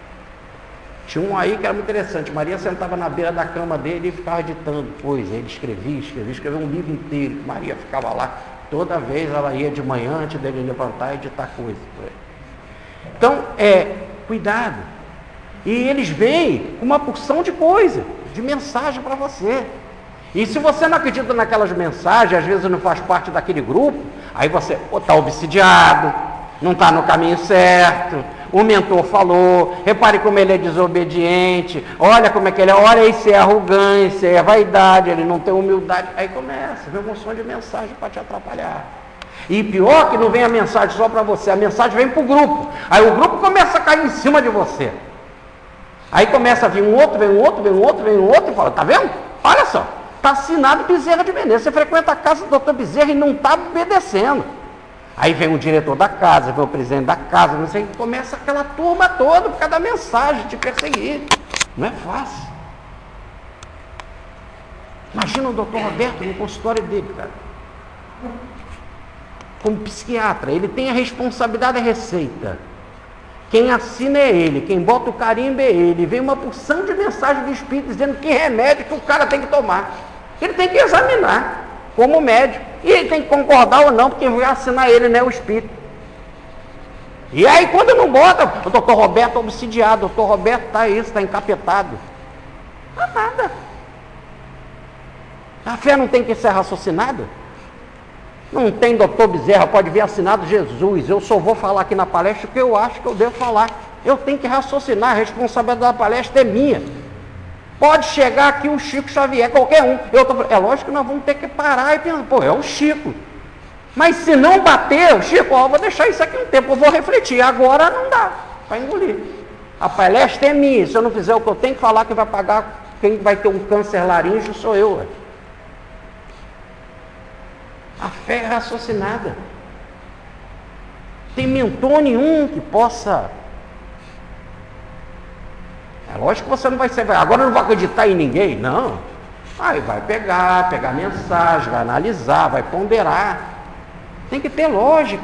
Tinha um aí que era muito interessante. Maria sentava na beira da cama dele e ficava editando coisas. Ele escrevia, escrevia, escrevia um livro inteiro. Maria ficava lá. Toda vez ela ia de manhã, antes dele levantar e editar coisas. Então, é, cuidado. E eles vêm com uma porção de coisa, de mensagem para você. E se você não acredita naquelas mensagens, às vezes não faz parte daquele grupo, aí você está obsidiado, não está no caminho certo, o mentor falou, repare como ele é desobediente, olha como é que ele é, olha isso é arrogância, é vaidade, ele não tem humildade. Aí começa, vem uma moção de mensagem para te atrapalhar. E pior que não vem a mensagem só para você, a mensagem vem para o grupo. Aí o grupo começa a cair em cima de você. Aí começa a vir um outro, vem um outro, vem um outro, vem um outro, e fala, tá vendo? Olha só. Está assinado Bezerra de Menezes. Você frequenta a casa do doutor Bezerra e não está obedecendo. Aí vem o diretor da casa, vem o presidente da casa, não sei, começa aquela turma toda por causa da mensagem, te perseguir. Não é fácil. Imagina o doutor Roberto no consultório dele, cara. Como psiquiatra, ele tem a responsabilidade da receita. Quem assina é ele, quem bota o carimbo é ele. Vem uma porção de mensagem do Espírito dizendo que remédio que o cara tem que tomar. Ele tem que examinar como médico. E ele tem que concordar ou não, porque quem vai assinar ele não é o Espírito. E aí quando não bota, o doutor Roberto é obsidiado, o doutor Roberto está isso, está encapetado. Não há nada. A fé não tem que ser raciocinada? Não tem doutor Bezerra, pode vir assinado Jesus. Eu só vou falar aqui na palestra o que eu acho que eu devo falar. Eu tenho que raciocinar, a responsabilidade da palestra é minha. Pode chegar aqui o Chico Xavier, qualquer um. Eu tô, é lógico que nós vamos ter que parar e pensar, pô, é o Chico. Mas se não bater, Chico, ó, vou deixar isso aqui um tempo, eu vou refletir. Agora não dá para engolir. A palestra é minha, se eu não fizer o que eu tenho que falar, quem vai pagar, quem vai ter um câncer laríngeo sou eu. Ué. A fé é raciocinada. Tem mentor nenhum que possa... É lógico que você não vai ser... Agora eu não vou acreditar em ninguém, não. Aí vai pegar, pegar mensagem, vai analisar, vai ponderar. Tem que ter lógica.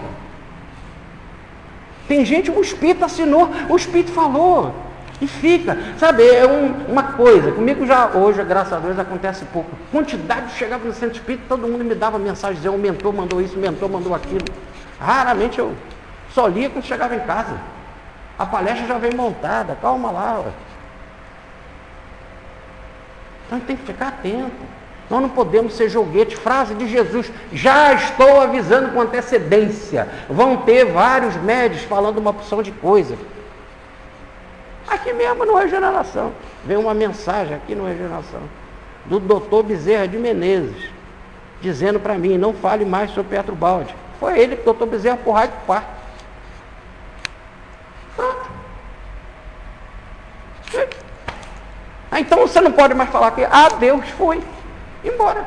Tem gente, o Espírito assinou, o Espírito falou. E fica, sabe, é um, uma coisa, comigo já hoje, graças a Deus, acontece pouco. Quantidade de chegava no centro espírita, todo mundo me dava mensagem, dizia, o mentor mandou isso, o mentor mandou aquilo. Raramente eu só lia quando chegava em casa. A palestra já vem montada, calma lá. Ué. Então a gente tem que ficar atento. Nós não podemos ser joguete. Frase de Jesus, já estou avisando com antecedência. Vão ter vários médios falando uma porção de coisa. Aqui mesmo no Regeneração, veio uma mensagem aqui no Regeneração, do doutor Bezerra de Menezes, dizendo para mim, não fale mais sobre Pietro Baldi. Foi ele que o doutor Bezerra por rádio par. Pronto. Ah, então você não pode mais falar que, ah, Deus foi. Embora.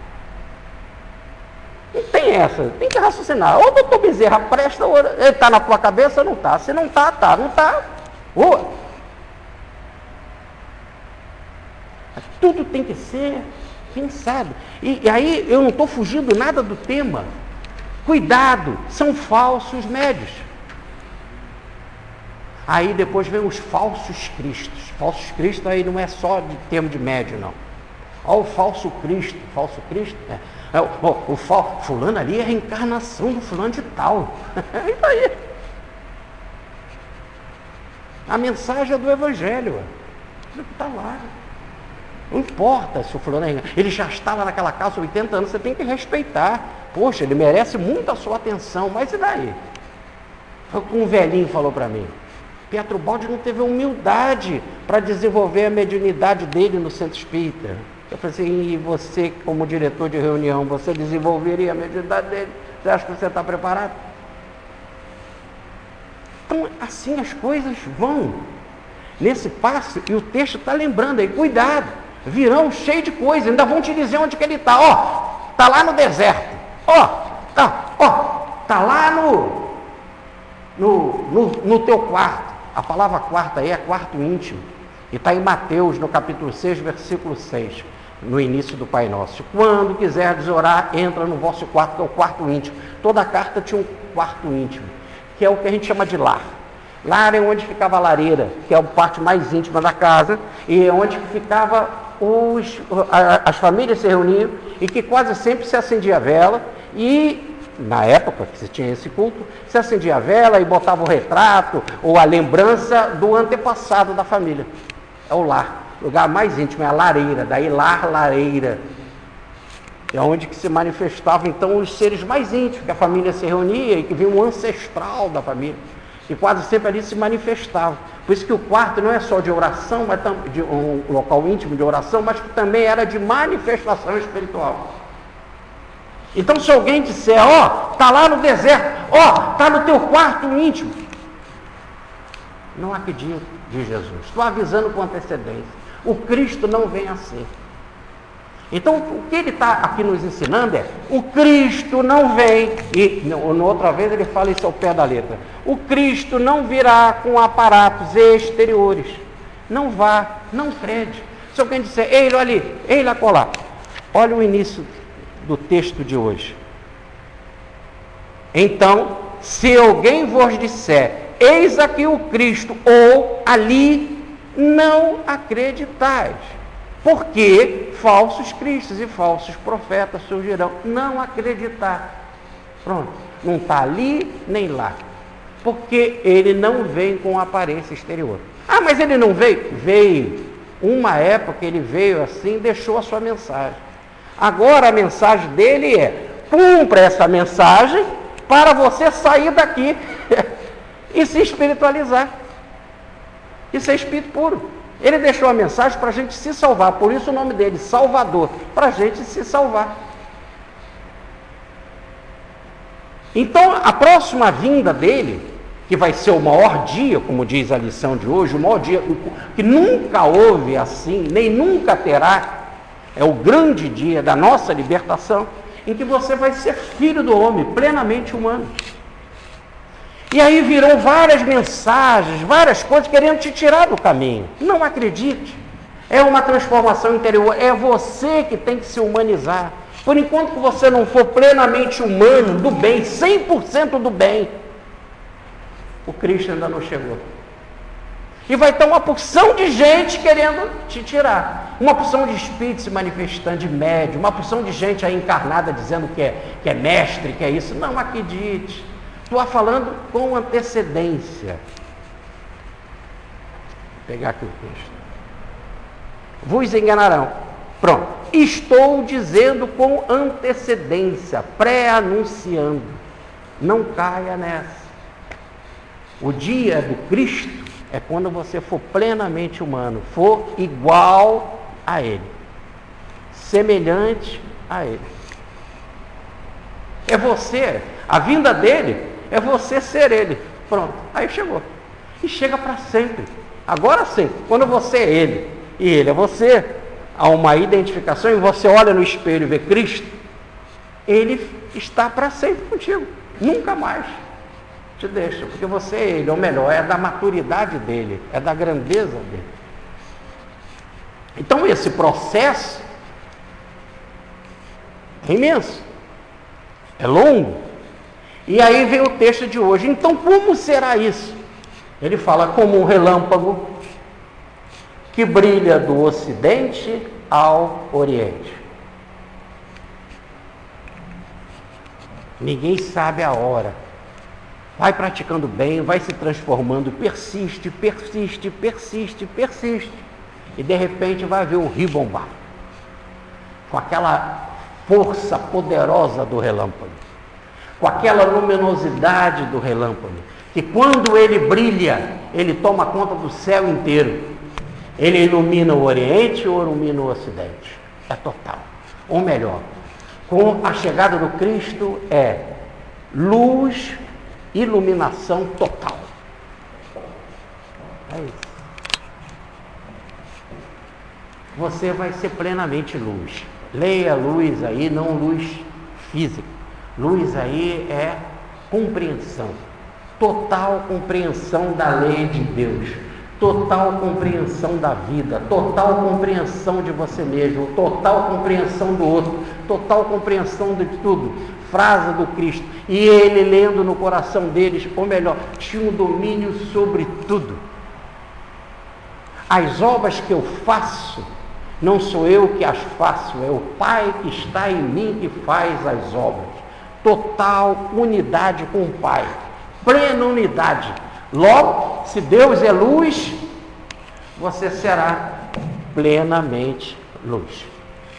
Não tem essa, tem que raciocinar. Ou o doutor Bezerra presta, ou ele está na tua cabeça ou não está. Se não está, está. Não está, rua. Tudo tem que ser pensado. E, e aí eu não estou fugindo nada do tema. Cuidado, são falsos médios. Aí depois vem os falsos cristos. Falsos cristos aí não é só de termo de médio, não. Olha o falso Cristo. Falso Cristo é, é o, o, o fal, fulano ali é a reencarnação do fulano de tal. É isso aí. A mensagem é do Evangelho. Isso que está lá. Não importa se o fulano é, ele já estava naquela casa há oitenta anos, você tem que respeitar. Poxa, ele merece muito a sua atenção, mas e daí? Foi o que um velhinho falou para mim. Pietro Baldi não teve humildade para desenvolver a mediunidade dele no centro espírita. Eu falei assim, e você, como diretor de reunião, você desenvolveria a mediunidade dele? Você acha que você está preparado? Então, assim as coisas vão. Nesse passo, e o texto está lembrando aí, cuidado, virão cheio de coisa, ainda vão te dizer onde que ele está. Ó, está lá no deserto. Ó, tá, ó, tá lá no, no, no, no teu quarto. A palavra quarto aí é quarto íntimo. E está em Mateus, no capítulo seis, versículo seis, no início do Pai Nosso. Quando quiserdes orar, entra no vosso quarto, que é o quarto íntimo. Toda carta tinha um quarto íntimo, que é o que a gente chama de lar. Lar é onde ficava a lareira, que é a parte mais íntima da casa, e é onde ficava os, as famílias se reuniam, e que quase sempre se acendia a vela, e na época que se tinha esse culto, se acendia a vela e botava o retrato ou a lembrança do antepassado da família. É o lar, o lugar mais íntimo, é a lareira, daí lar, lareira. É onde que se manifestavam então os seres mais íntimos, que a família se reunia e que vinha um ancestral da família. E quase sempre ali se manifestava. Por isso que o quarto não é só de oração, mas de um local íntimo de oração, mas também era de manifestação espiritual. Então se alguém disser, ó, está lá no deserto, ó, está no teu quarto íntimo, não acredito de Jesus. Estou avisando com antecedência. O Cristo não vem a ser. Então o que ele está aqui nos ensinando é, o Cristo não vem, e na outra vez ele fala isso ao pé da letra, o Cristo não virá com aparatos exteriores. Não vá, não crede. Se alguém disser, ei, olha ali, ei, lá colar, olha o início do texto de hoje. Então, se alguém vos disser, eis aqui o Cristo, ou ali, não acreditais. Porque falsos cristos e falsos profetas surgirão. Não acreditar. Pronto. Não está ali nem lá. Porque ele não vem com aparência exterior. Ah, mas ele não veio? Veio. Uma época ele veio assim e deixou a sua mensagem. Agora a mensagem dele é, cumpra essa mensagem para você sair daqui e se espiritualizar. Isso é espírito puro. Ele deixou a mensagem para a gente se salvar, por isso o nome dele, Salvador, para a gente se salvar. Então, a próxima vinda dele, que vai ser o maior dia, como diz a lição de hoje, o maior dia que nunca houve assim, nem nunca terá, é o grande dia da nossa libertação, em que você vai ser filho do homem, plenamente humano. E aí virão várias mensagens, várias coisas querendo te tirar do caminho. Não acredite. É uma transformação interior. É você que tem que se humanizar. Por enquanto que você não for plenamente humano, do bem, cem por cento do bem, o Cristo ainda não chegou. E vai ter uma porção de gente querendo te tirar. Uma porção de espíritos se manifestando, de médium, uma porção de gente aí encarnada dizendo que é, que é mestre, que é isso. Não acredite. Estou falando com antecedência. Vou pegar aqui o texto. Vos enganarão. Pronto. Estou dizendo com antecedência, pré-anunciando. Não caia nessa. O dia do Cristo é quando você for plenamente humano, for igual a Ele, semelhante a Ele. É você, a vinda dele é você ser Ele. Pronto, aí chegou. E chega para sempre. Agora sim, quando você é Ele e Ele é você, há uma identificação e você olha no espelho e vê Cristo, Ele está para sempre contigo, nunca mais te deixa, porque você é Ele, ou melhor, é da maturidade dele, é da grandeza dele. Então esse processo é imenso, é longo. E aí vem o texto de hoje. Então como será isso? Ele fala como um relâmpago que brilha do ocidente ao oriente. Ninguém sabe a hora. Vai praticando bem, vai se transformando, persiste, persiste, persiste, persiste. E de repente vai ver o rio bombar. Com aquela força poderosa do relâmpago. Com aquela luminosidade do relâmpago. Que quando ele brilha, ele toma conta do céu inteiro. Ele ilumina o Oriente ou ilumina o Ocidente. É total. Ou melhor, com a chegada do Cristo é luz, iluminação total. É isso. Você vai ser plenamente luz. Leia luz aí, não luz física. Luz aí é compreensão. Total compreensão da lei de Deus. Total compreensão da vida. Total compreensão de você mesmo. Total compreensão do outro. Total compreensão de tudo. Frase do Cristo. E ele lendo no coração deles, ou melhor, tinha um domínio sobre tudo. As obras que eu faço, não sou eu que as faço, é o Pai que está em mim que faz as obras. Total unidade com o Pai. Plena unidade. Logo, se Deus é luz, você será plenamente luz.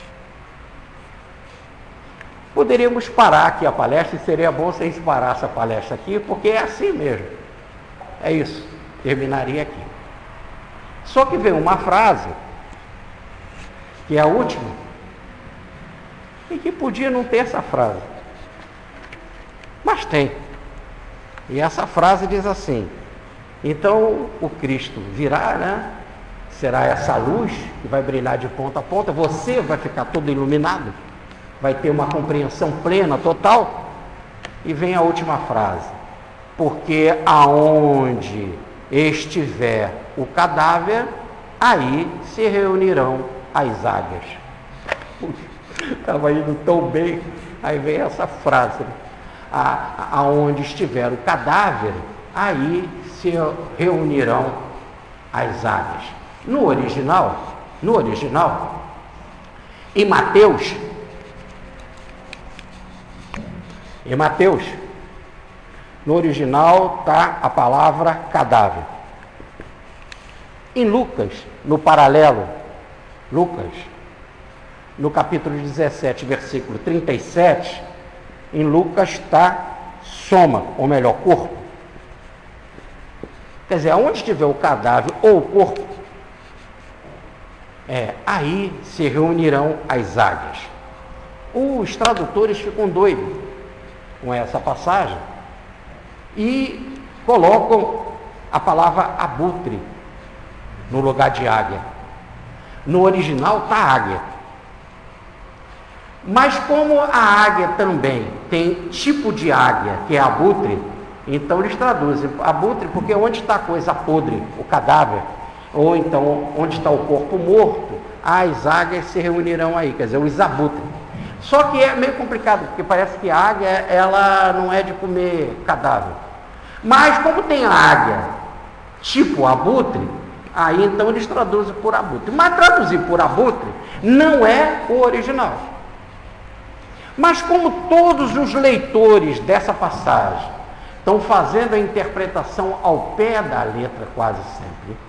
Poderíamos parar aqui a palestra, e seria bom se a gente parasse a palestra aqui, porque é assim mesmo. É isso. Terminaria aqui. Só que vem uma frase, que é a última, e que podia não ter essa frase. Mas tem. E essa frase diz assim: então o Cristo virá, né? Será essa luz que vai brilhar de ponta a ponta, você vai ficar todo iluminado, vai ter uma compreensão plena, total. E vem a última frase: porque aonde estiver o cadáver, aí se reunirão as águias. Estava indo tão bem, aí vem essa frase: A, aonde estiver o cadáver, aí se reunirão as águias. No original, no original, em Mateus, em Mateus, no original está a palavra cadáver. Em Lucas, no paralelo, Lucas, no capítulo dezessete, versículo trinta e sete, em Lucas está soma, ou melhor, corpo. Quer dizer, aonde estiver o cadáver ou o corpo, É, aí se reunirão as águias. Os tradutores ficam doidos com essa passagem e colocam a palavra abutre no lugar de águia. No original está águia. Mas como a águia também tem tipo de águia, que é abutre, então eles traduzem abutre porque onde está a coisa podre, o cadáver, ou então onde está o corpo morto, as águias se reunirão aí, quer dizer, os abutres. Só que é meio complicado, porque parece que a águia, ela não é de comer cadáver. Mas como tem a águia tipo abutre, aí então eles traduzem por abutre. Mas traduzir por abutre não é o original. Mas como todos os leitores dessa passagem estão fazendo a interpretação ao pé da letra quase sempre,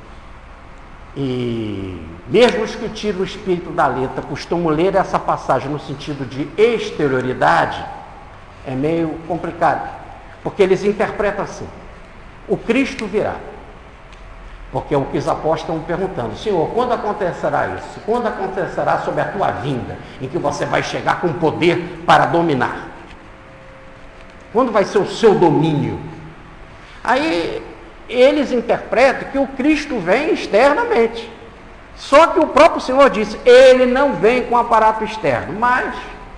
e mesmo os que tiram o espírito da letra costumam ler essa passagem no sentido de exterioridade, é meio complicado, porque eles interpretam assim: o Cristo virá. Porque é o que os apóstolos estão perguntando: Senhor, quando acontecerá isso? Quando acontecerá sobre a tua vinda, em que você vai chegar com poder para dominar? Quando vai ser o seu domínio? Aí eles interpretam que o Cristo vem externamente. Só que o próprio Senhor disse, ele não vem com aparato externo, mas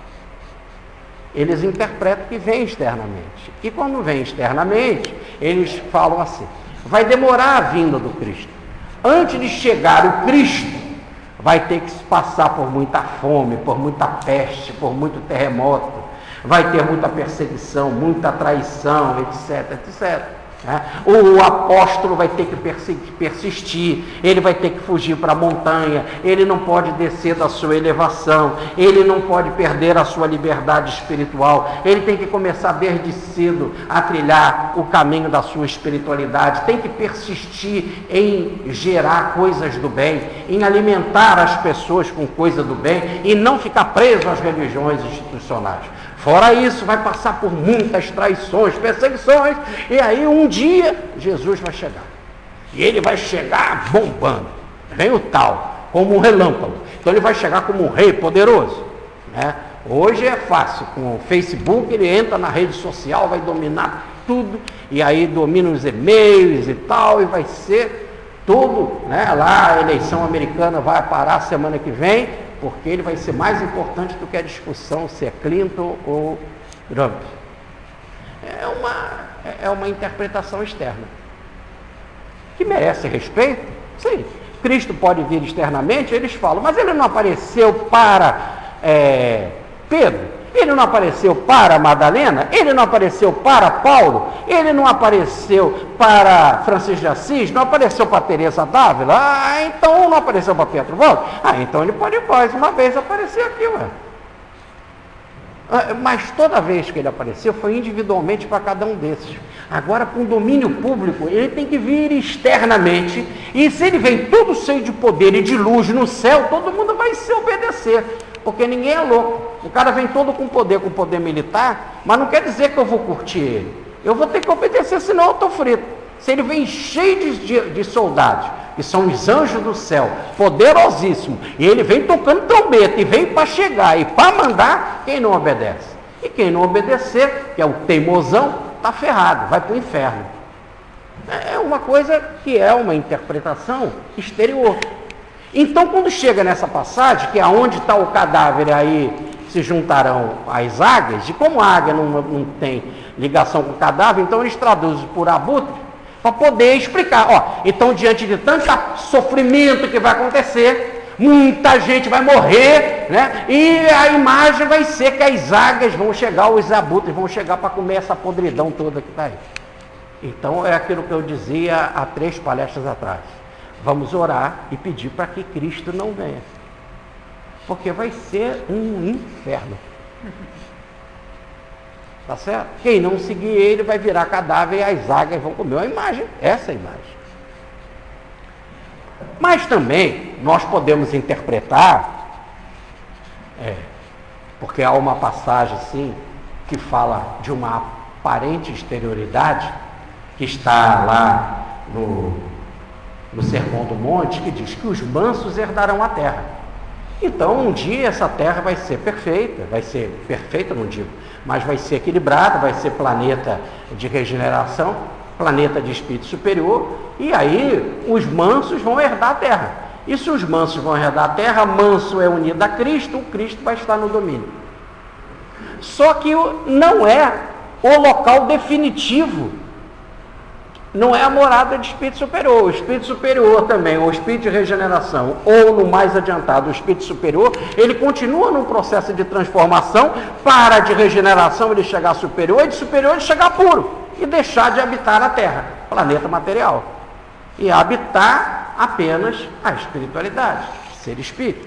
eles interpretam que vem externamente. E quando vem externamente, eles falam assim: vai demorar a vinda do Cristo. Antes de chegar o Cristo, vai ter que passar por muita fome, por muita peste, por muito terremoto, vai ter muita perseguição, muita traição, etc, etcétera. O apóstolo vai ter que persistir, ele vai ter que fugir para a montanha, ele não pode descer da sua elevação, ele não pode perder a sua liberdade espiritual, ele tem que começar desde cedo a trilhar o caminho da sua espiritualidade, tem que persistir em gerar coisas do bem, em alimentar as pessoas com coisa do bem e não ficar preso às religiões institucionais. Fora isso, vai passar por muitas traições, perseguições, e aí um dia Jesus vai chegar. E ele vai chegar bombando. Vem o tal, como um relâmpago. Então ele vai chegar como um rei poderoso. Né? Hoje é fácil, com o Facebook ele entra na rede social, vai dominar tudo, e aí domina os e-mails e tal, e vai ser tudo, né? Lá a eleição americana vai parar semana que vem, porque ele vai ser mais importante do que a discussão se é Clinton ou Trump. É uma, é uma interpretação externa, que merece respeito. Sim, Cristo pode vir externamente, eles falam, mas ele não apareceu para é, Pedro, ele não apareceu para Madalena, ele não apareceu para Paulo, ele não apareceu para Francisco de Assis, não apareceu para Teresa d'Ávila, ah, então não apareceu para Pedro Volta, ah, então ele pode mais uma vez aparecer aqui, ué. Ah, mas toda vez que ele apareceu foi individualmente para cada um desses. Agora, com domínio público, ele tem que vir externamente, e se ele vem todo cheio de poder e de luz no céu, todo mundo vai se obedecer. Porque ninguém é louco. O cara vem todo com poder, com poder militar, mas não quer dizer que eu vou curtir ele. Eu vou ter que obedecer, senão eu estou frito. Se ele vem cheio de, de, de soldados, que são os anjos do céu, poderosíssimo, e ele vem tocando trombeta, e vem para chegar, e para mandar, quem não obedece? E quem não obedecer, que é o teimosão, está ferrado, vai para o inferno. É uma coisa que é uma interpretação exterior. Então, quando chega nessa passagem, que é onde está o cadáver, aí se juntarão as águias, e como a águia não, não tem ligação com o cadáver, então eles traduzem por abutre, para poder explicar. Ó, então, diante de tanto sofrimento que vai acontecer, muita gente vai morrer, né? E a imagem vai ser que as águias vão chegar, os abutres vão chegar para comer essa podridão toda que está aí. Então, é aquilo que eu dizia há três palestras atrás. Vamos orar e pedir para que Cristo não venha. Porque vai ser um inferno. Tá certo? Quem não seguir ele vai virar cadáver e as águias vão comer a imagem. Essa é a imagem. Mas também nós podemos interpretar, é, porque há uma passagem assim, que fala de uma aparente exterioridade, que está lá no no Sermão do Monte, que diz que os mansos herdarão a terra. Então, um dia essa terra vai ser perfeita, vai ser perfeita, não digo, mas vai ser equilibrada, vai ser planeta de regeneração, planeta de espírito superior, e aí os mansos vão herdar a terra. E se os mansos vão herdar a terra, manso é unido a Cristo, o Cristo vai estar no domínio. Só que não é o local definitivo, não é a morada de espírito superior. O espírito superior também, o espírito de regeneração, ou no mais adiantado, o espírito superior, ele continua num processo de transformação, para de regeneração ele chegar superior, e de superior ele chegar puro, e deixar de habitar a Terra, planeta material, e habitar apenas a espiritualidade, ser espírito.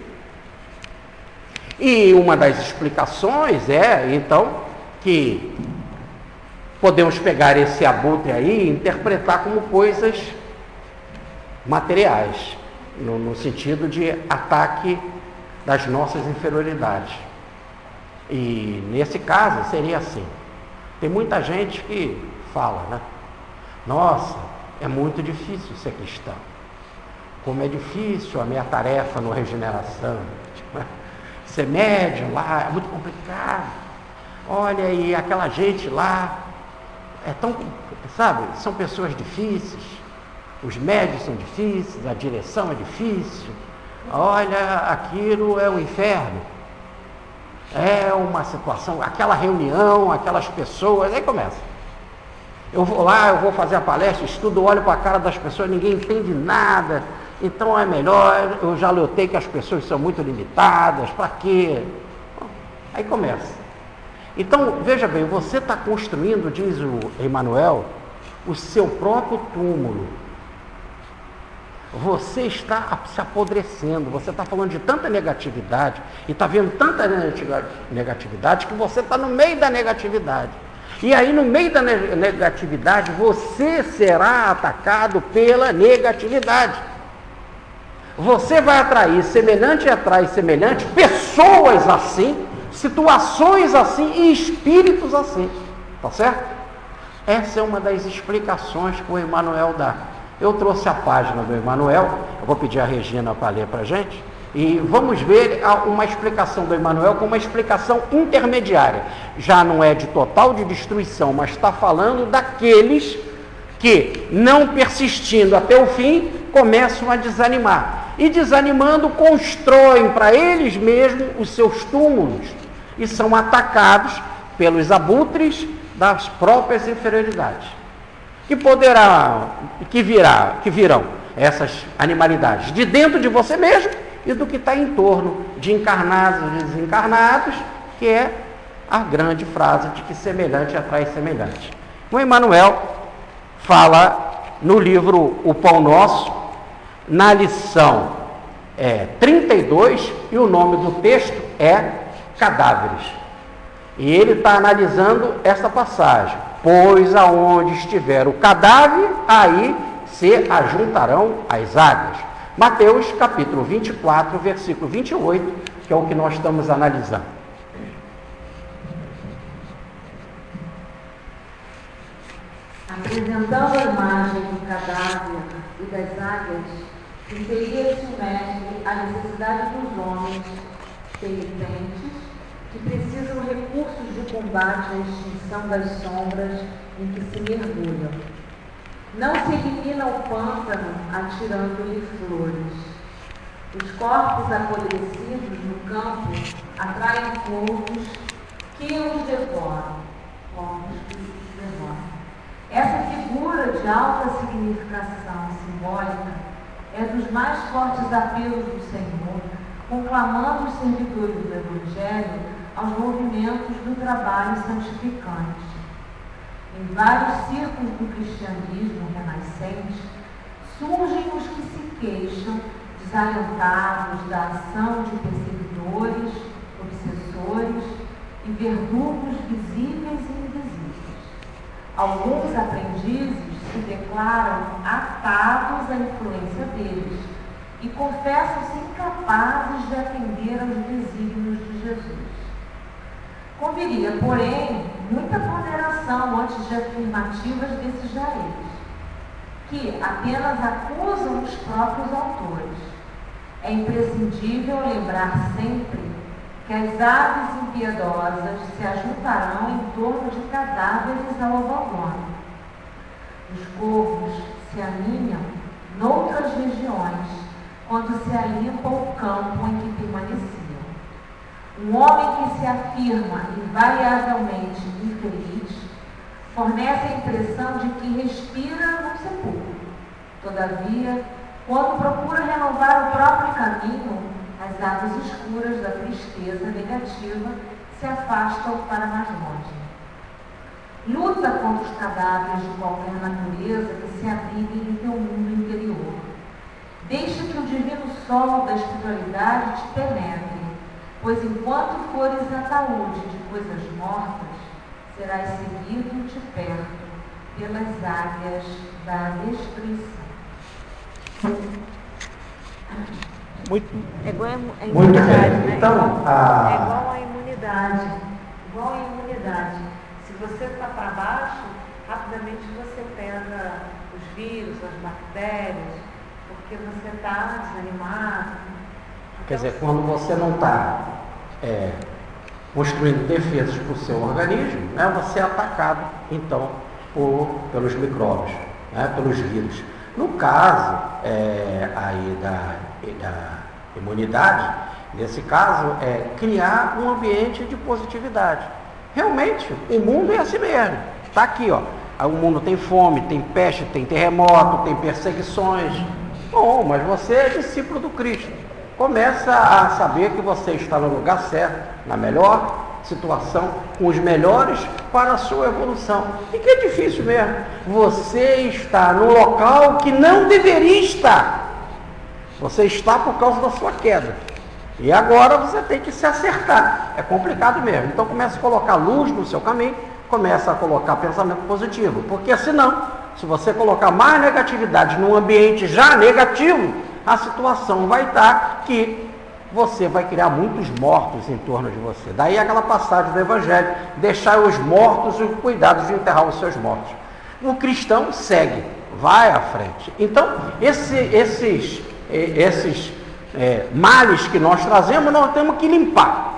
E uma das explicações é, então, que podemos pegar esse abutre aí e interpretar como coisas materiais, no, no sentido de ataque das nossas inferioridades. E nesse caso seria assim. Tem muita gente que fala, né? Nossa, é muito difícil ser cristão. Como é difícil a minha tarefa no regeneração. Ser médium lá é muito complicado. Olha aí, aquela gente lá é tão, sabe, são pessoas difíceis, os médios são difíceis, a direção é difícil, olha, aquilo é o inferno, é uma situação, aquela reunião, aquelas pessoas, aí começa. Eu vou lá, eu vou fazer a palestra, estudo, olho para a cara das pessoas, ninguém entende nada, então é melhor, eu já notei que as pessoas são muito limitadas, para quê? Aí começa. Então, veja bem, você está construindo, diz o Emmanuel, o seu próprio túmulo. Você está se apodrecendo, você está falando de tanta negatividade, e está vendo tanta negatividade, que você está no meio da negatividade. E aí, no meio da negatividade, você será atacado pela negatividade. Você vai atrair semelhante e atrai semelhante, pessoas assim, situações assim e espíritos assim, tá certo? Essa é uma das explicações que o Emmanuel dá. Eu trouxe a página do Emmanuel, eu vou pedir a Regina para ler para a gente, e vamos ver uma explicação do Emmanuel como uma explicação intermediária. Já não é de total de destruição, mas está falando daqueles que, não persistindo até o fim, começam a desanimar. E desanimando, constroem para eles mesmos os seus túmulos, e são atacados pelos abutres das próprias inferioridades, que poderá, que virá, que virão essas animalidades de dentro de você mesmo e do que está em torno de encarnados e desencarnados, que é a grande frase de que semelhante atrai semelhante. O Emmanuel fala no livro O Pão Nosso, na lição é, trinta e dois, e o nome do texto é Cadáveres. E ele está analisando essa passagem. Pois aonde estiver o cadáver, aí se ajuntarão as águas. Mateus capítulo vinte e quatro, versículo vinte e oito, que é o que nós estamos analisando. Apresentando a imagem do cadáver e das águas, inseria-se o mestre a necessidade dos homens penitentes que precisam recursos de combate à extinção das sombras em que se mergulham. Não se elimina o pântano atirando-lhe flores. Os corpos apodrecidos no campo atraem corvos que os devoram. Corvos que os devoram. Essa figura de alta significação simbólica é dos mais fortes apelos do Senhor, conclamando os servidores do Evangelho aos movimentos do trabalho santificante. Em vários círculos do cristianismo renascente, surgem os que se queixam, desalentados da ação de perseguidores, obsessores e verdugos visíveis e invisíveis. Alguns aprendizes se declaram atados à influência deles e confessam-se incapazes de atender aos desígnios de Jesus. Conviria, porém, muita ponderação antes de afirmativas desses jareis, que apenas acusam os próprios autores. É imprescindível lembrar sempre que as aves impiedosas se ajuntarão em torno de cadáveres ao abandono. Os corvos se aninham noutras regiões, quando se alimpa o campo em que permaneciam. Um homem que se afirma invariavelmente infeliz fornece a impressão de que respira num sepulcro. Todavia, quando procura renovar o próprio caminho, as águas escuras da tristeza negativa se afastam para mais longe. Luta contra os cadáveres de qualquer natureza que se abriguem em teu mundo interior. Deixa que o divino sol da espiritualidade te penetre, pois enquanto fores ataúde de coisas mortas, serás seguido de perto pelas águias da destruição. Muito, é igual a muito imunidade, bem. né? Então, a... É igual a imunidade. Igual a imunidade. Se você está para baixo, rapidamente você pega os vírus, as bactérias, porque você está desanimado. Quer dizer, quando você não está é, construindo defesas para o seu organismo, né, você é atacado, então, por, pelos micróbios, né, pelos vírus. No caso é, aí da, da imunidade, nesse caso, é criar um ambiente de positividade. Realmente, o mundo é assim mesmo. Está aqui, ó. O mundo tem fome, tem peste, tem terremoto, tem perseguições. Bom, mas você é discípulo do Cristo. Começa a saber que você está no lugar certo, na melhor situação, com os melhores para a sua evolução. E que é difícil mesmo. Você está no local que não deveria estar. Você está por causa da sua queda. E agora você tem que se acertar. É complicado mesmo. Então começa a colocar luz no seu caminho, começa a colocar pensamento positivo. Porque senão, se você colocar mais negatividade num ambiente já negativo, a situação vai estar que você vai criar muitos mortos em torno de você. Daí aquela passagem do Evangelho, deixar os mortos e cuidado de enterrar os seus mortos. O cristão segue, vai à frente. Então, esse, esses, esses é, males que nós trazemos, nós temos que limpar.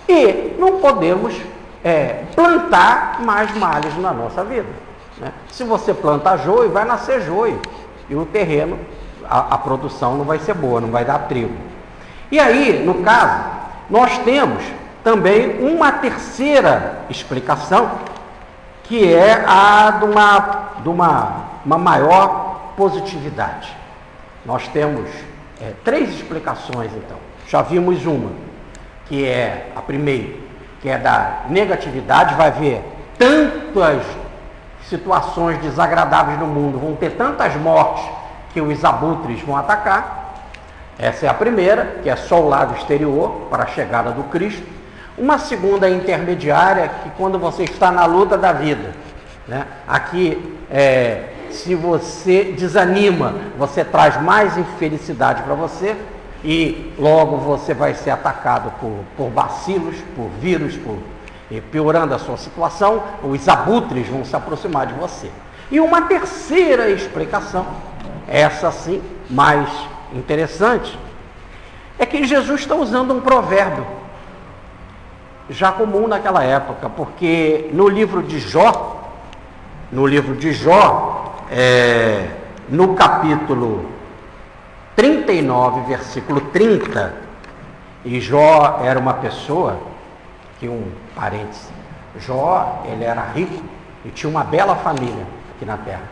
E não podemos é, plantar mais males na nossa vida. Né? Se você planta joio, vai nascer joio. E o terreno, a, a produção não vai ser boa, não vai dar trigo. E aí, no caso, nós temos também uma terceira explicação, que é a de uma, de uma, uma maior positividade. Nós temos é, três explicações, então. Já vimos uma, que é a primeira, que é da negatividade. Vai haver tantas situações desagradáveis no mundo, vão ter tantas mortes que os abutres vão atacar. Essa é a primeira, que é só o lado exterior, para a chegada do Cristo. Uma segunda intermediária, que quando você está na luta da vida, né? Aqui, é, se você desanima, você traz mais infelicidade para você, e logo você vai ser atacado por, por bacilos, por vírus, por, e piorando a sua situação, os abutres vão se aproximar de você. E uma terceira explicação, essa sim, mais interessante, é que Jesus está usando um provérbio já comum naquela época, porque no livro de Jó, no livro de Jó, é, no capítulo trinta e nove, versículo trinta, e Jó era uma pessoa, que um parêntese, Jó, ele era rico e tinha uma bela família aqui na terra.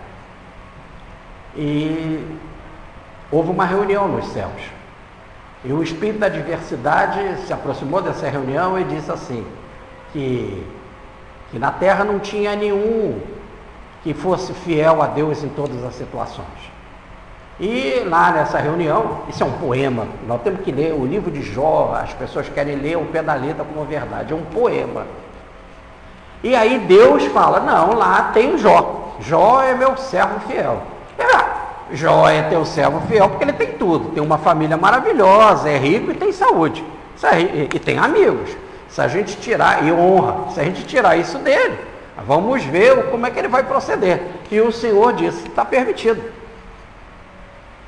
E houve uma reunião nos céus. E o espírito da diversidade se aproximou dessa reunião e disse assim, que, que na terra não tinha nenhum que fosse fiel a Deus em todas as situações. E lá nessa reunião, isso é um poema, nós temos que ler o livro de Jó, as pessoas querem ler o pé da letra como verdade, é um poema. E aí Deus fala, não, lá tem o Jó, Jó é meu servo fiel. É, Jó é teu servo fiel porque ele tem tudo, tem uma família maravilhosa, é rico e tem saúde, e tem amigos. Se a gente tirar, e honra, se a gente tirar isso dele, vamos ver como é que ele vai proceder. E o Senhor disse, está permitido.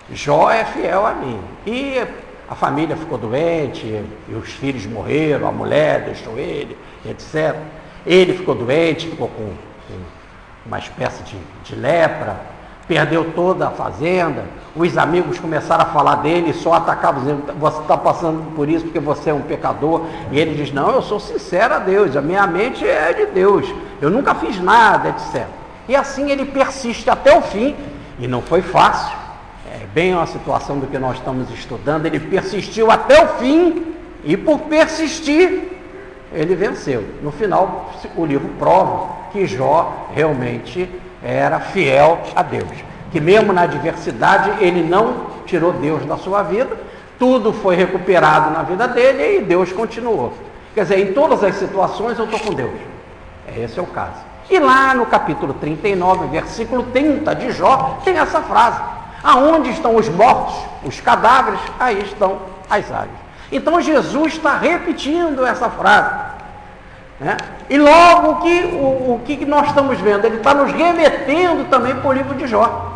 Jó é fiel a mim. E a família ficou doente, e os filhos morreram, a mulher deixou ele, etcétera. Ele ficou doente, ficou com, com uma espécie de, de lepra, perdeu toda a fazenda. Os amigos começaram a falar dele, só atacavam, dizendo: você está passando por isso porque você é um pecador. E ele diz: não, eu sou sincero a Deus, a minha mente é de Deus, eu nunca fiz nada, etcétera. E assim ele persiste até o fim, e não foi fácil. É bem a situação do que nós estamos estudando. Ele persistiu até o fim, e por persistir, ele venceu. No final, o livro prova que Jó realmente era fiel a Deus, que mesmo na adversidade, ele não tirou Deus da sua vida, tudo foi recuperado na vida dele, e Deus continuou. Quer dizer, em todas as situações eu estou com Deus. Esse é o caso. E lá no capítulo trinta e nove, versículo trinta de Jó, tem essa frase: aonde estão os mortos, os cadáveres, aí estão as águias. Então Jesus está repetindo essa frase, né? E logo que, o, o que nós estamos vendo, ele está nos remetendo também para o livro de Jó.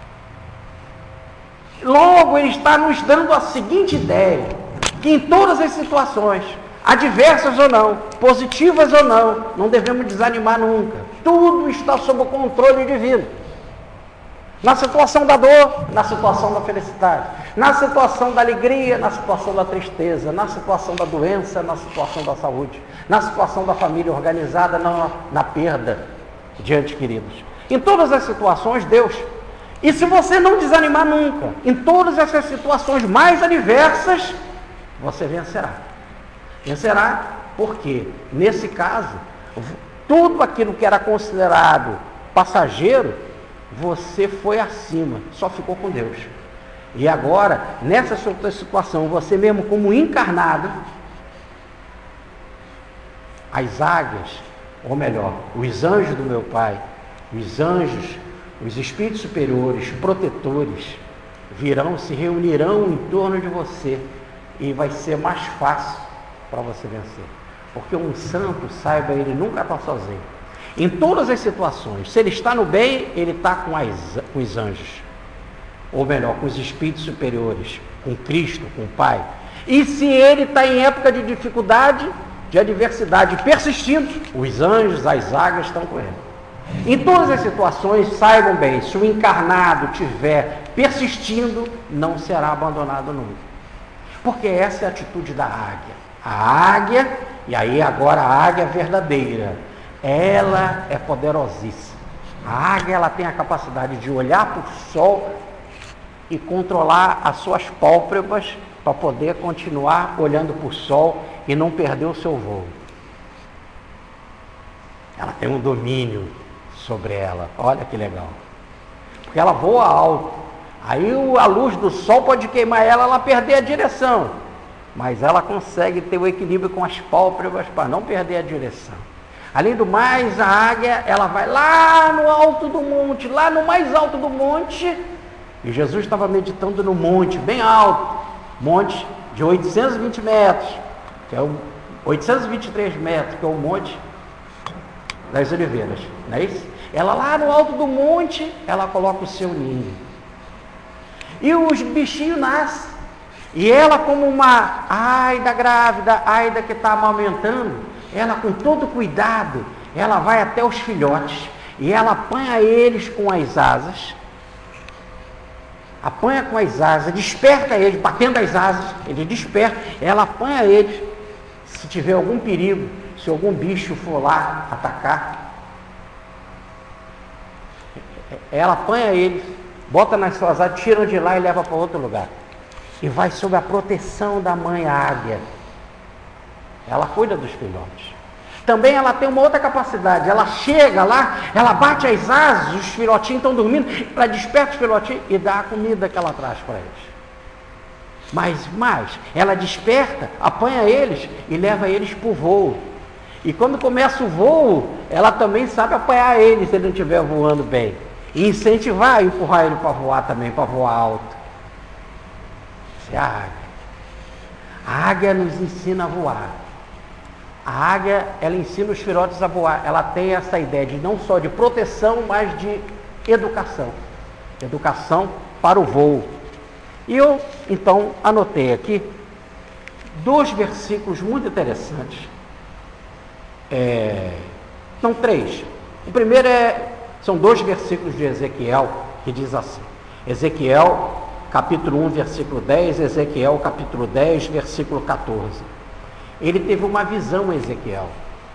Logo ele está nos dando a seguinte ideia: que em todas as situações, adversas ou não, positivas ou não, não devemos desanimar nunca. Tudo está sob o controle divino. Na situação da dor, na situação da felicidade, na situação da alegria, na situação da tristeza, na situação da doença, na situação da saúde, na situação da família organizada, na, na perda de entes queridos. Em todas as situações, Deus. E se você não desanimar nunca, em todas essas situações mais adversas, você vencerá. Vencerá porque, nesse caso, tudo aquilo que era considerado passageiro, você foi acima, só ficou com Deus. E agora, nessa situação, você mesmo como encarnado, as águias, ou melhor, os anjos do meu Pai, os anjos, os espíritos superiores, protetores, virão, se reunirão em torno de você, e vai ser mais fácil para você vencer. Porque um santo, saiba, ele nunca está sozinho. Em todas as situações, se ele está no bem, ele está com, as, com os anjos, ou melhor, com os espíritos superiores, com Cristo, com o Pai. E se ele está em época de dificuldade, de adversidade, persistindo, os anjos, as águias estão com ele. Em todas as situações, saibam bem, se o encarnado estiver persistindo, não será abandonado nunca. Porque essa é a atitude da águia. A águia, e aí agora a águia verdadeira, ela é poderosíssima. A águia, ela tem a capacidade de olhar para o sol e controlar as suas pálpebras para poder continuar olhando para o sol e não perder o seu voo. Ela tem um domínio sobre ela. Olha que legal. Porque ela voa alto. Aí a luz do sol pode queimar ela, ela perder a direção. Mas ela consegue ter o equilíbrio com as pálpebras para não perder a direção. Além do mais, a águia, ela vai lá no alto do monte, lá no mais alto do monte. E Jesus estava meditando no monte, bem alto. Monte de oitocentos e vinte metros, que é o oitocentos e vinte e três metros, que é o Monte das Oliveiras, não é isso? Ela lá no alto do monte, ela coloca o seu ninho. E os bichinhos nascem. E ela, como uma aida grávida, aida que está amamentando, ela com todo cuidado, ela vai até os filhotes e ela apanha eles com as asas, apanha com as asas, desperta eles, batendo as asas, ele desperta, ela apanha eles, se tiver algum perigo, se algum bicho for lá atacar, ela apanha eles, bota nas suas asas, tira de lá e leva para outro lugar. E vai sob a proteção da mãe águia. Ela cuida dos filhotes. Também ela tem uma outra capacidade. Ela chega lá, ela bate as asas, os filhotinhos estão dormindo, ela desperta os filhotinhos e dá a comida que ela traz para eles. Mas mais, ela desperta, apanha eles e leva eles para o voo. E quando começa o voo, ela também sabe apanhar eles se ele não estiver voando bem. E incentivar, empurrar ele para voar também, para voar alto. Isso é a águia. A águia nos ensina a voar. A águia, ela ensina os filhotes a voar. Ela tem essa ideia de não só de proteção, mas de educação. Educação para o voo. E eu, então, anotei aqui dois versículos muito interessantes. É, não, três. O primeiro é, são dois versículos de Ezequiel, que diz assim, Ezequiel, capítulo um, versículo dez, Ezequiel, capítulo dez, versículo quatorze. Ele teve uma visão, Ezequiel.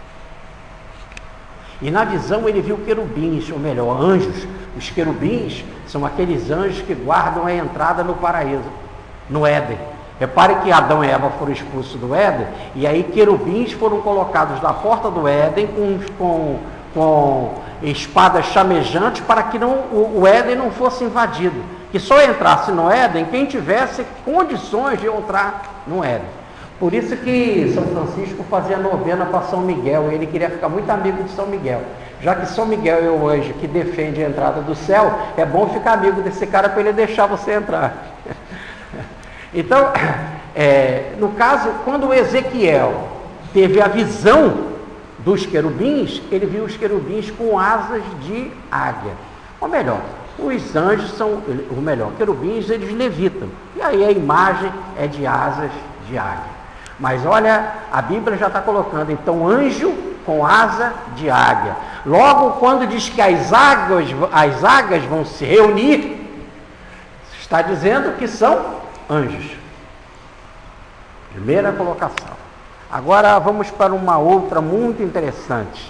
E na visão ele viu querubins, ou melhor, anjos. Os querubins são aqueles anjos que guardam a entrada no paraíso, no Éden. Repare que Adão e Eva foram expulsos do Éden, e aí querubins foram colocados na porta do Éden com, com, com espadas chamejantes para que não, o, o Éden não fosse invadido. Que só entrasse no Éden quem tivesse condições de entrar no Éden. Por isso que São Francisco fazia novena para São Miguel, ele queria ficar muito amigo de São Miguel. Já que São Miguel é o anjo que defende a entrada do céu, é bom ficar amigo desse cara para ele deixar você entrar. Então, é, no caso, quando Ezequiel teve a visão dos querubins, ele viu os querubins com asas de águia. Ou melhor, os anjos são, ou melhor, querubins, eles levitam. E aí a imagem é de asas de águia. Mas olha, a Bíblia já está colocando, então, anjo com asa de águia. Logo, quando diz que as águas, as águias vão se reunir, está dizendo que são anjos. Primeira colocação. Agora vamos para uma outra muito interessante,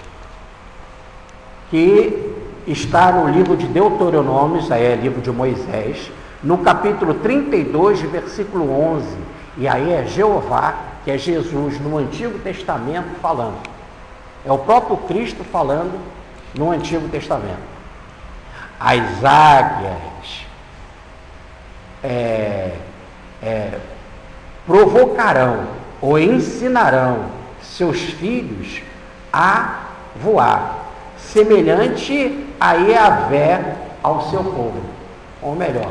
que está no livro de Deuteronômio, aí é livro de Moisés, no capítulo trinta e dois, versículo onze. E aí é Jeová, que é Jesus no Antigo Testamento falando. É o próprio Cristo falando no Antigo Testamento. As águias é, é, provocarão ou ensinarão seus filhos a voar, semelhante a Yahvé ao seu povo. Ou melhor,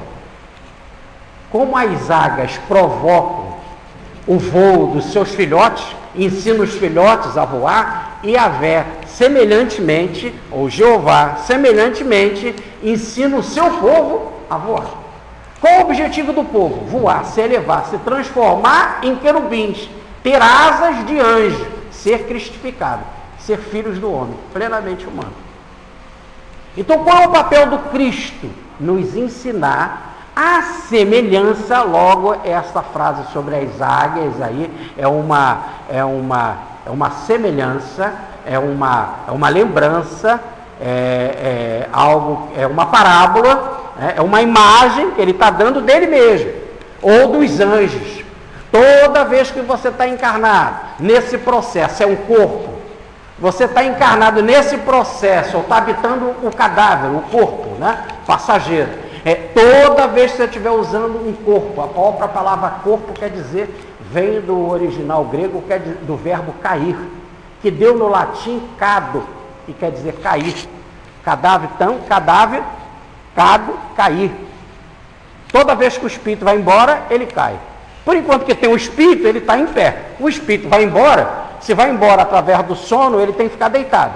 como as águias provocam o voo dos seus filhotes, ensina os filhotes a voar, e Yahvé, semelhantemente, ou Jeová, semelhantemente, ensina o seu povo a voar. Qual o objetivo do povo? Voar, se elevar, se transformar em querubins, ter asas de anjo, ser cristificado, ser filhos do homem, plenamente humano. Então, qual é o papel do Cristo? Nos ensinar a semelhança. Logo, essa frase sobre as águias aí é uma, é uma, é uma semelhança, é uma, é uma lembrança, é, é algo, é uma parábola, é uma imagem que ele está dando dele mesmo, ou dos anjos. Toda vez que você está encarnado nesse processo, é um corpo, você está encarnado nesse processo, ou está habitando o cadáver, o corpo, né, passageiro. É, toda vez que você estiver usando um corpo, a própria palavra corpo quer dizer, vem do original grego, quer dizer, do verbo cair, que deu no latim cado, que quer dizer cair. Cadáver, então, cadáver, cado, cair. Toda vez que o espírito vai embora, ele cai. Por enquanto que tem o espírito, ele está em pé. O espírito vai embora, se vai embora através do sono, ele tem que ficar deitado.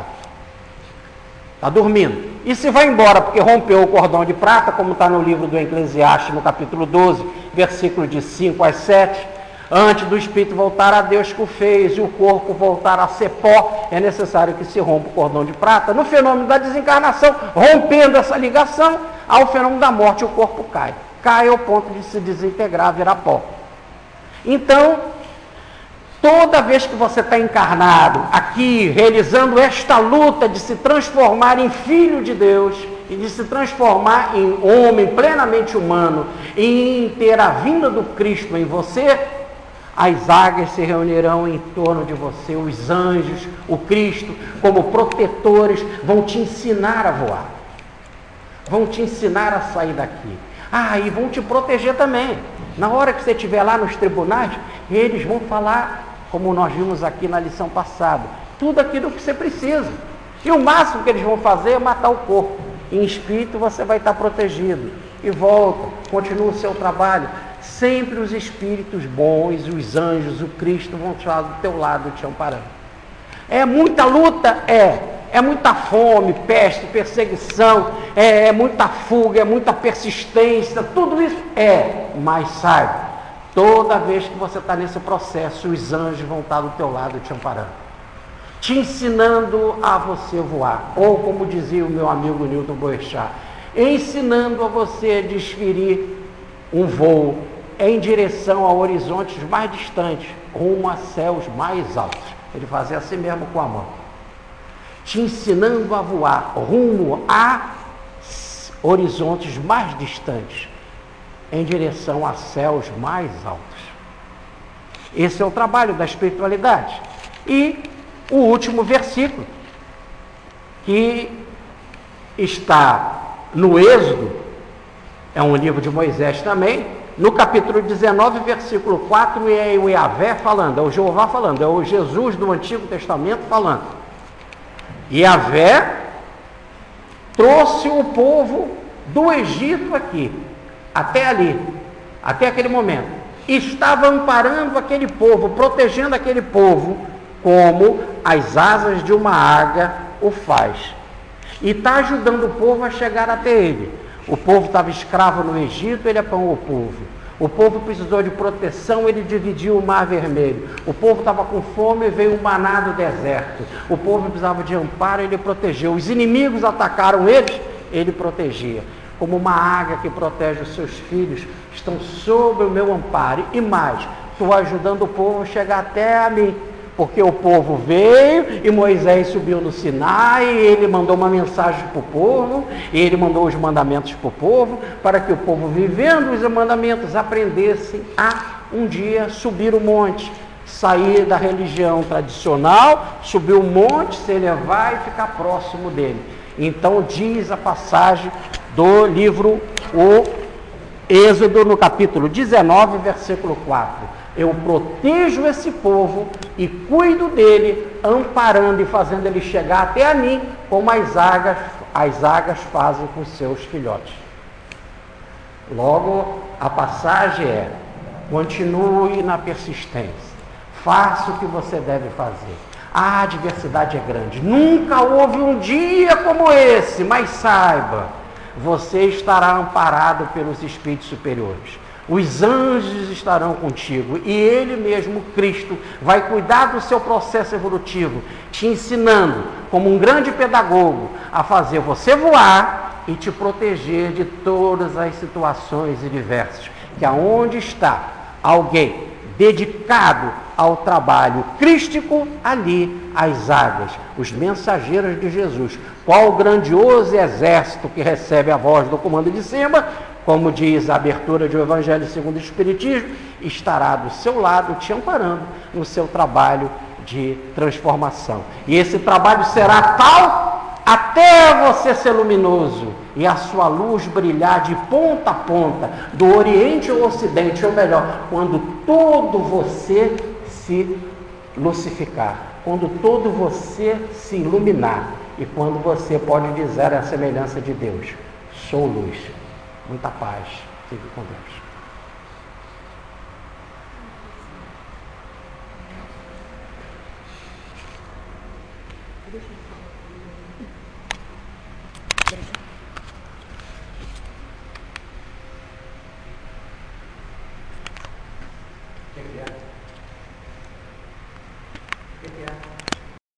Está dormindo. E se vai embora porque rompeu o cordão de prata, como está no livro do Eclesiastes, no capítulo doze, versículo de cinco a sete, antes do espírito voltar a Deus que o fez e o corpo voltar a ser pó, é necessário que se rompa o cordão de prata. No fenômeno da desencarnação, rompendo essa ligação, ao fenômeno da morte, o corpo cai. Cai ao ponto de se desintegrar, virar pó. Então, toda vez que você está encarnado aqui, realizando esta luta de se transformar em filho de Deus, e de se transformar em homem plenamente humano, e em ter a vinda do Cristo em você, as águias se reunirão em torno de você, os anjos, o Cristo, como protetores, vão te ensinar a voar, vão te ensinar a sair daqui. Ah, e vão te proteger também. Na hora que você estiver lá nos tribunais, eles vão falar, como nós vimos aqui na lição passada, tudo aquilo que você precisa. E o máximo que eles vão fazer é matar o corpo. Em espírito você vai estar protegido. E volta, continua o seu trabalho. Sempre os espíritos bons, os anjos, o Cristo vão estar do teu lado te amparando. É muita luta? É. é muita fome, peste, perseguição, é, é muita fuga, é muita persistência, tudo isso é, mas saiba, toda vez que você está nesse processo, os anjos vão estar do teu lado te amparando, te ensinando a você voar, ou como dizia o meu amigo Newton Boechat, ensinando a você desferir um voo em direção a horizontes mais distantes, rumo a céus mais altos. Ele fazia assim mesmo com a mão, te ensinando a voar rumo a horizontes mais distantes, em direção a céus mais altos. Esse é o trabalho da espiritualidade. E o último versículo, que está no Êxodo, é um livro de Moisés também, no capítulo dezenove, versículo quatro, é o Yahvé falando, é o Jeová falando, é o Jesus do Antigo Testamento falando. Yahvé trouxe o povo do Egito aqui, até ali, até aquele momento. Estava amparando aquele povo, protegendo aquele povo, como as asas de uma águia o faz. E está ajudando o povo a chegar até ele. O povo estava escravo no Egito, ele apanhou o povo. O povo precisou de proteção, ele dividiu o Mar Vermelho. O povo estava com fome, veio um maná do deserto. O povo precisava de amparo, ele protegeu. Os inimigos atacaram eles, ele protegia. Como uma águia que protege os seus filhos, estão sob o meu amparo. E mais, estou ajudando o povo a chegar até a mim. Porque o povo veio e Moisés subiu no Sinai, e ele mandou uma mensagem para o povo, e ele mandou os mandamentos para o povo, para que o povo, vivendo os mandamentos, aprendessem a um dia subir o monte, sair da religião tradicional, subir o monte, se elevar e ficar próximo dele. Então diz a passagem do livro O Êxodo, no capítulo dezenove, versículo quatro. Eu protejo esse povo e cuido dele, amparando e fazendo ele chegar até a mim, como as águias, as águias fazem com seus filhotes. Logo, a passagem é: continue na persistência, faça o que você deve fazer. A adversidade é grande, nunca houve um dia como esse, mas saiba, você estará amparado pelos espíritos superiores. Os anjos estarão contigo e Ele mesmo, Cristo, vai cuidar do seu processo evolutivo, te ensinando, como um grande pedagogo, a fazer você voar e te proteger de todas as situações diversas. Que aonde está alguém dedicado ao trabalho crístico, ali as águias, os mensageiros de Jesus. Qual o grandioso exército que recebe a voz do comando de cima, como diz a abertura de O Evangelho segundo o Espiritismo, estará do seu lado, te amparando no seu trabalho de transformação. E esse trabalho será tal até você ser luminoso e a sua luz brilhar de ponta a ponta, do Oriente ao Ocidente, ou melhor, quando todo você se lucificar, quando todo você se iluminar, e quando você pode dizer a semelhança de Deus: sou luz. Muita paz. Fique com Deus.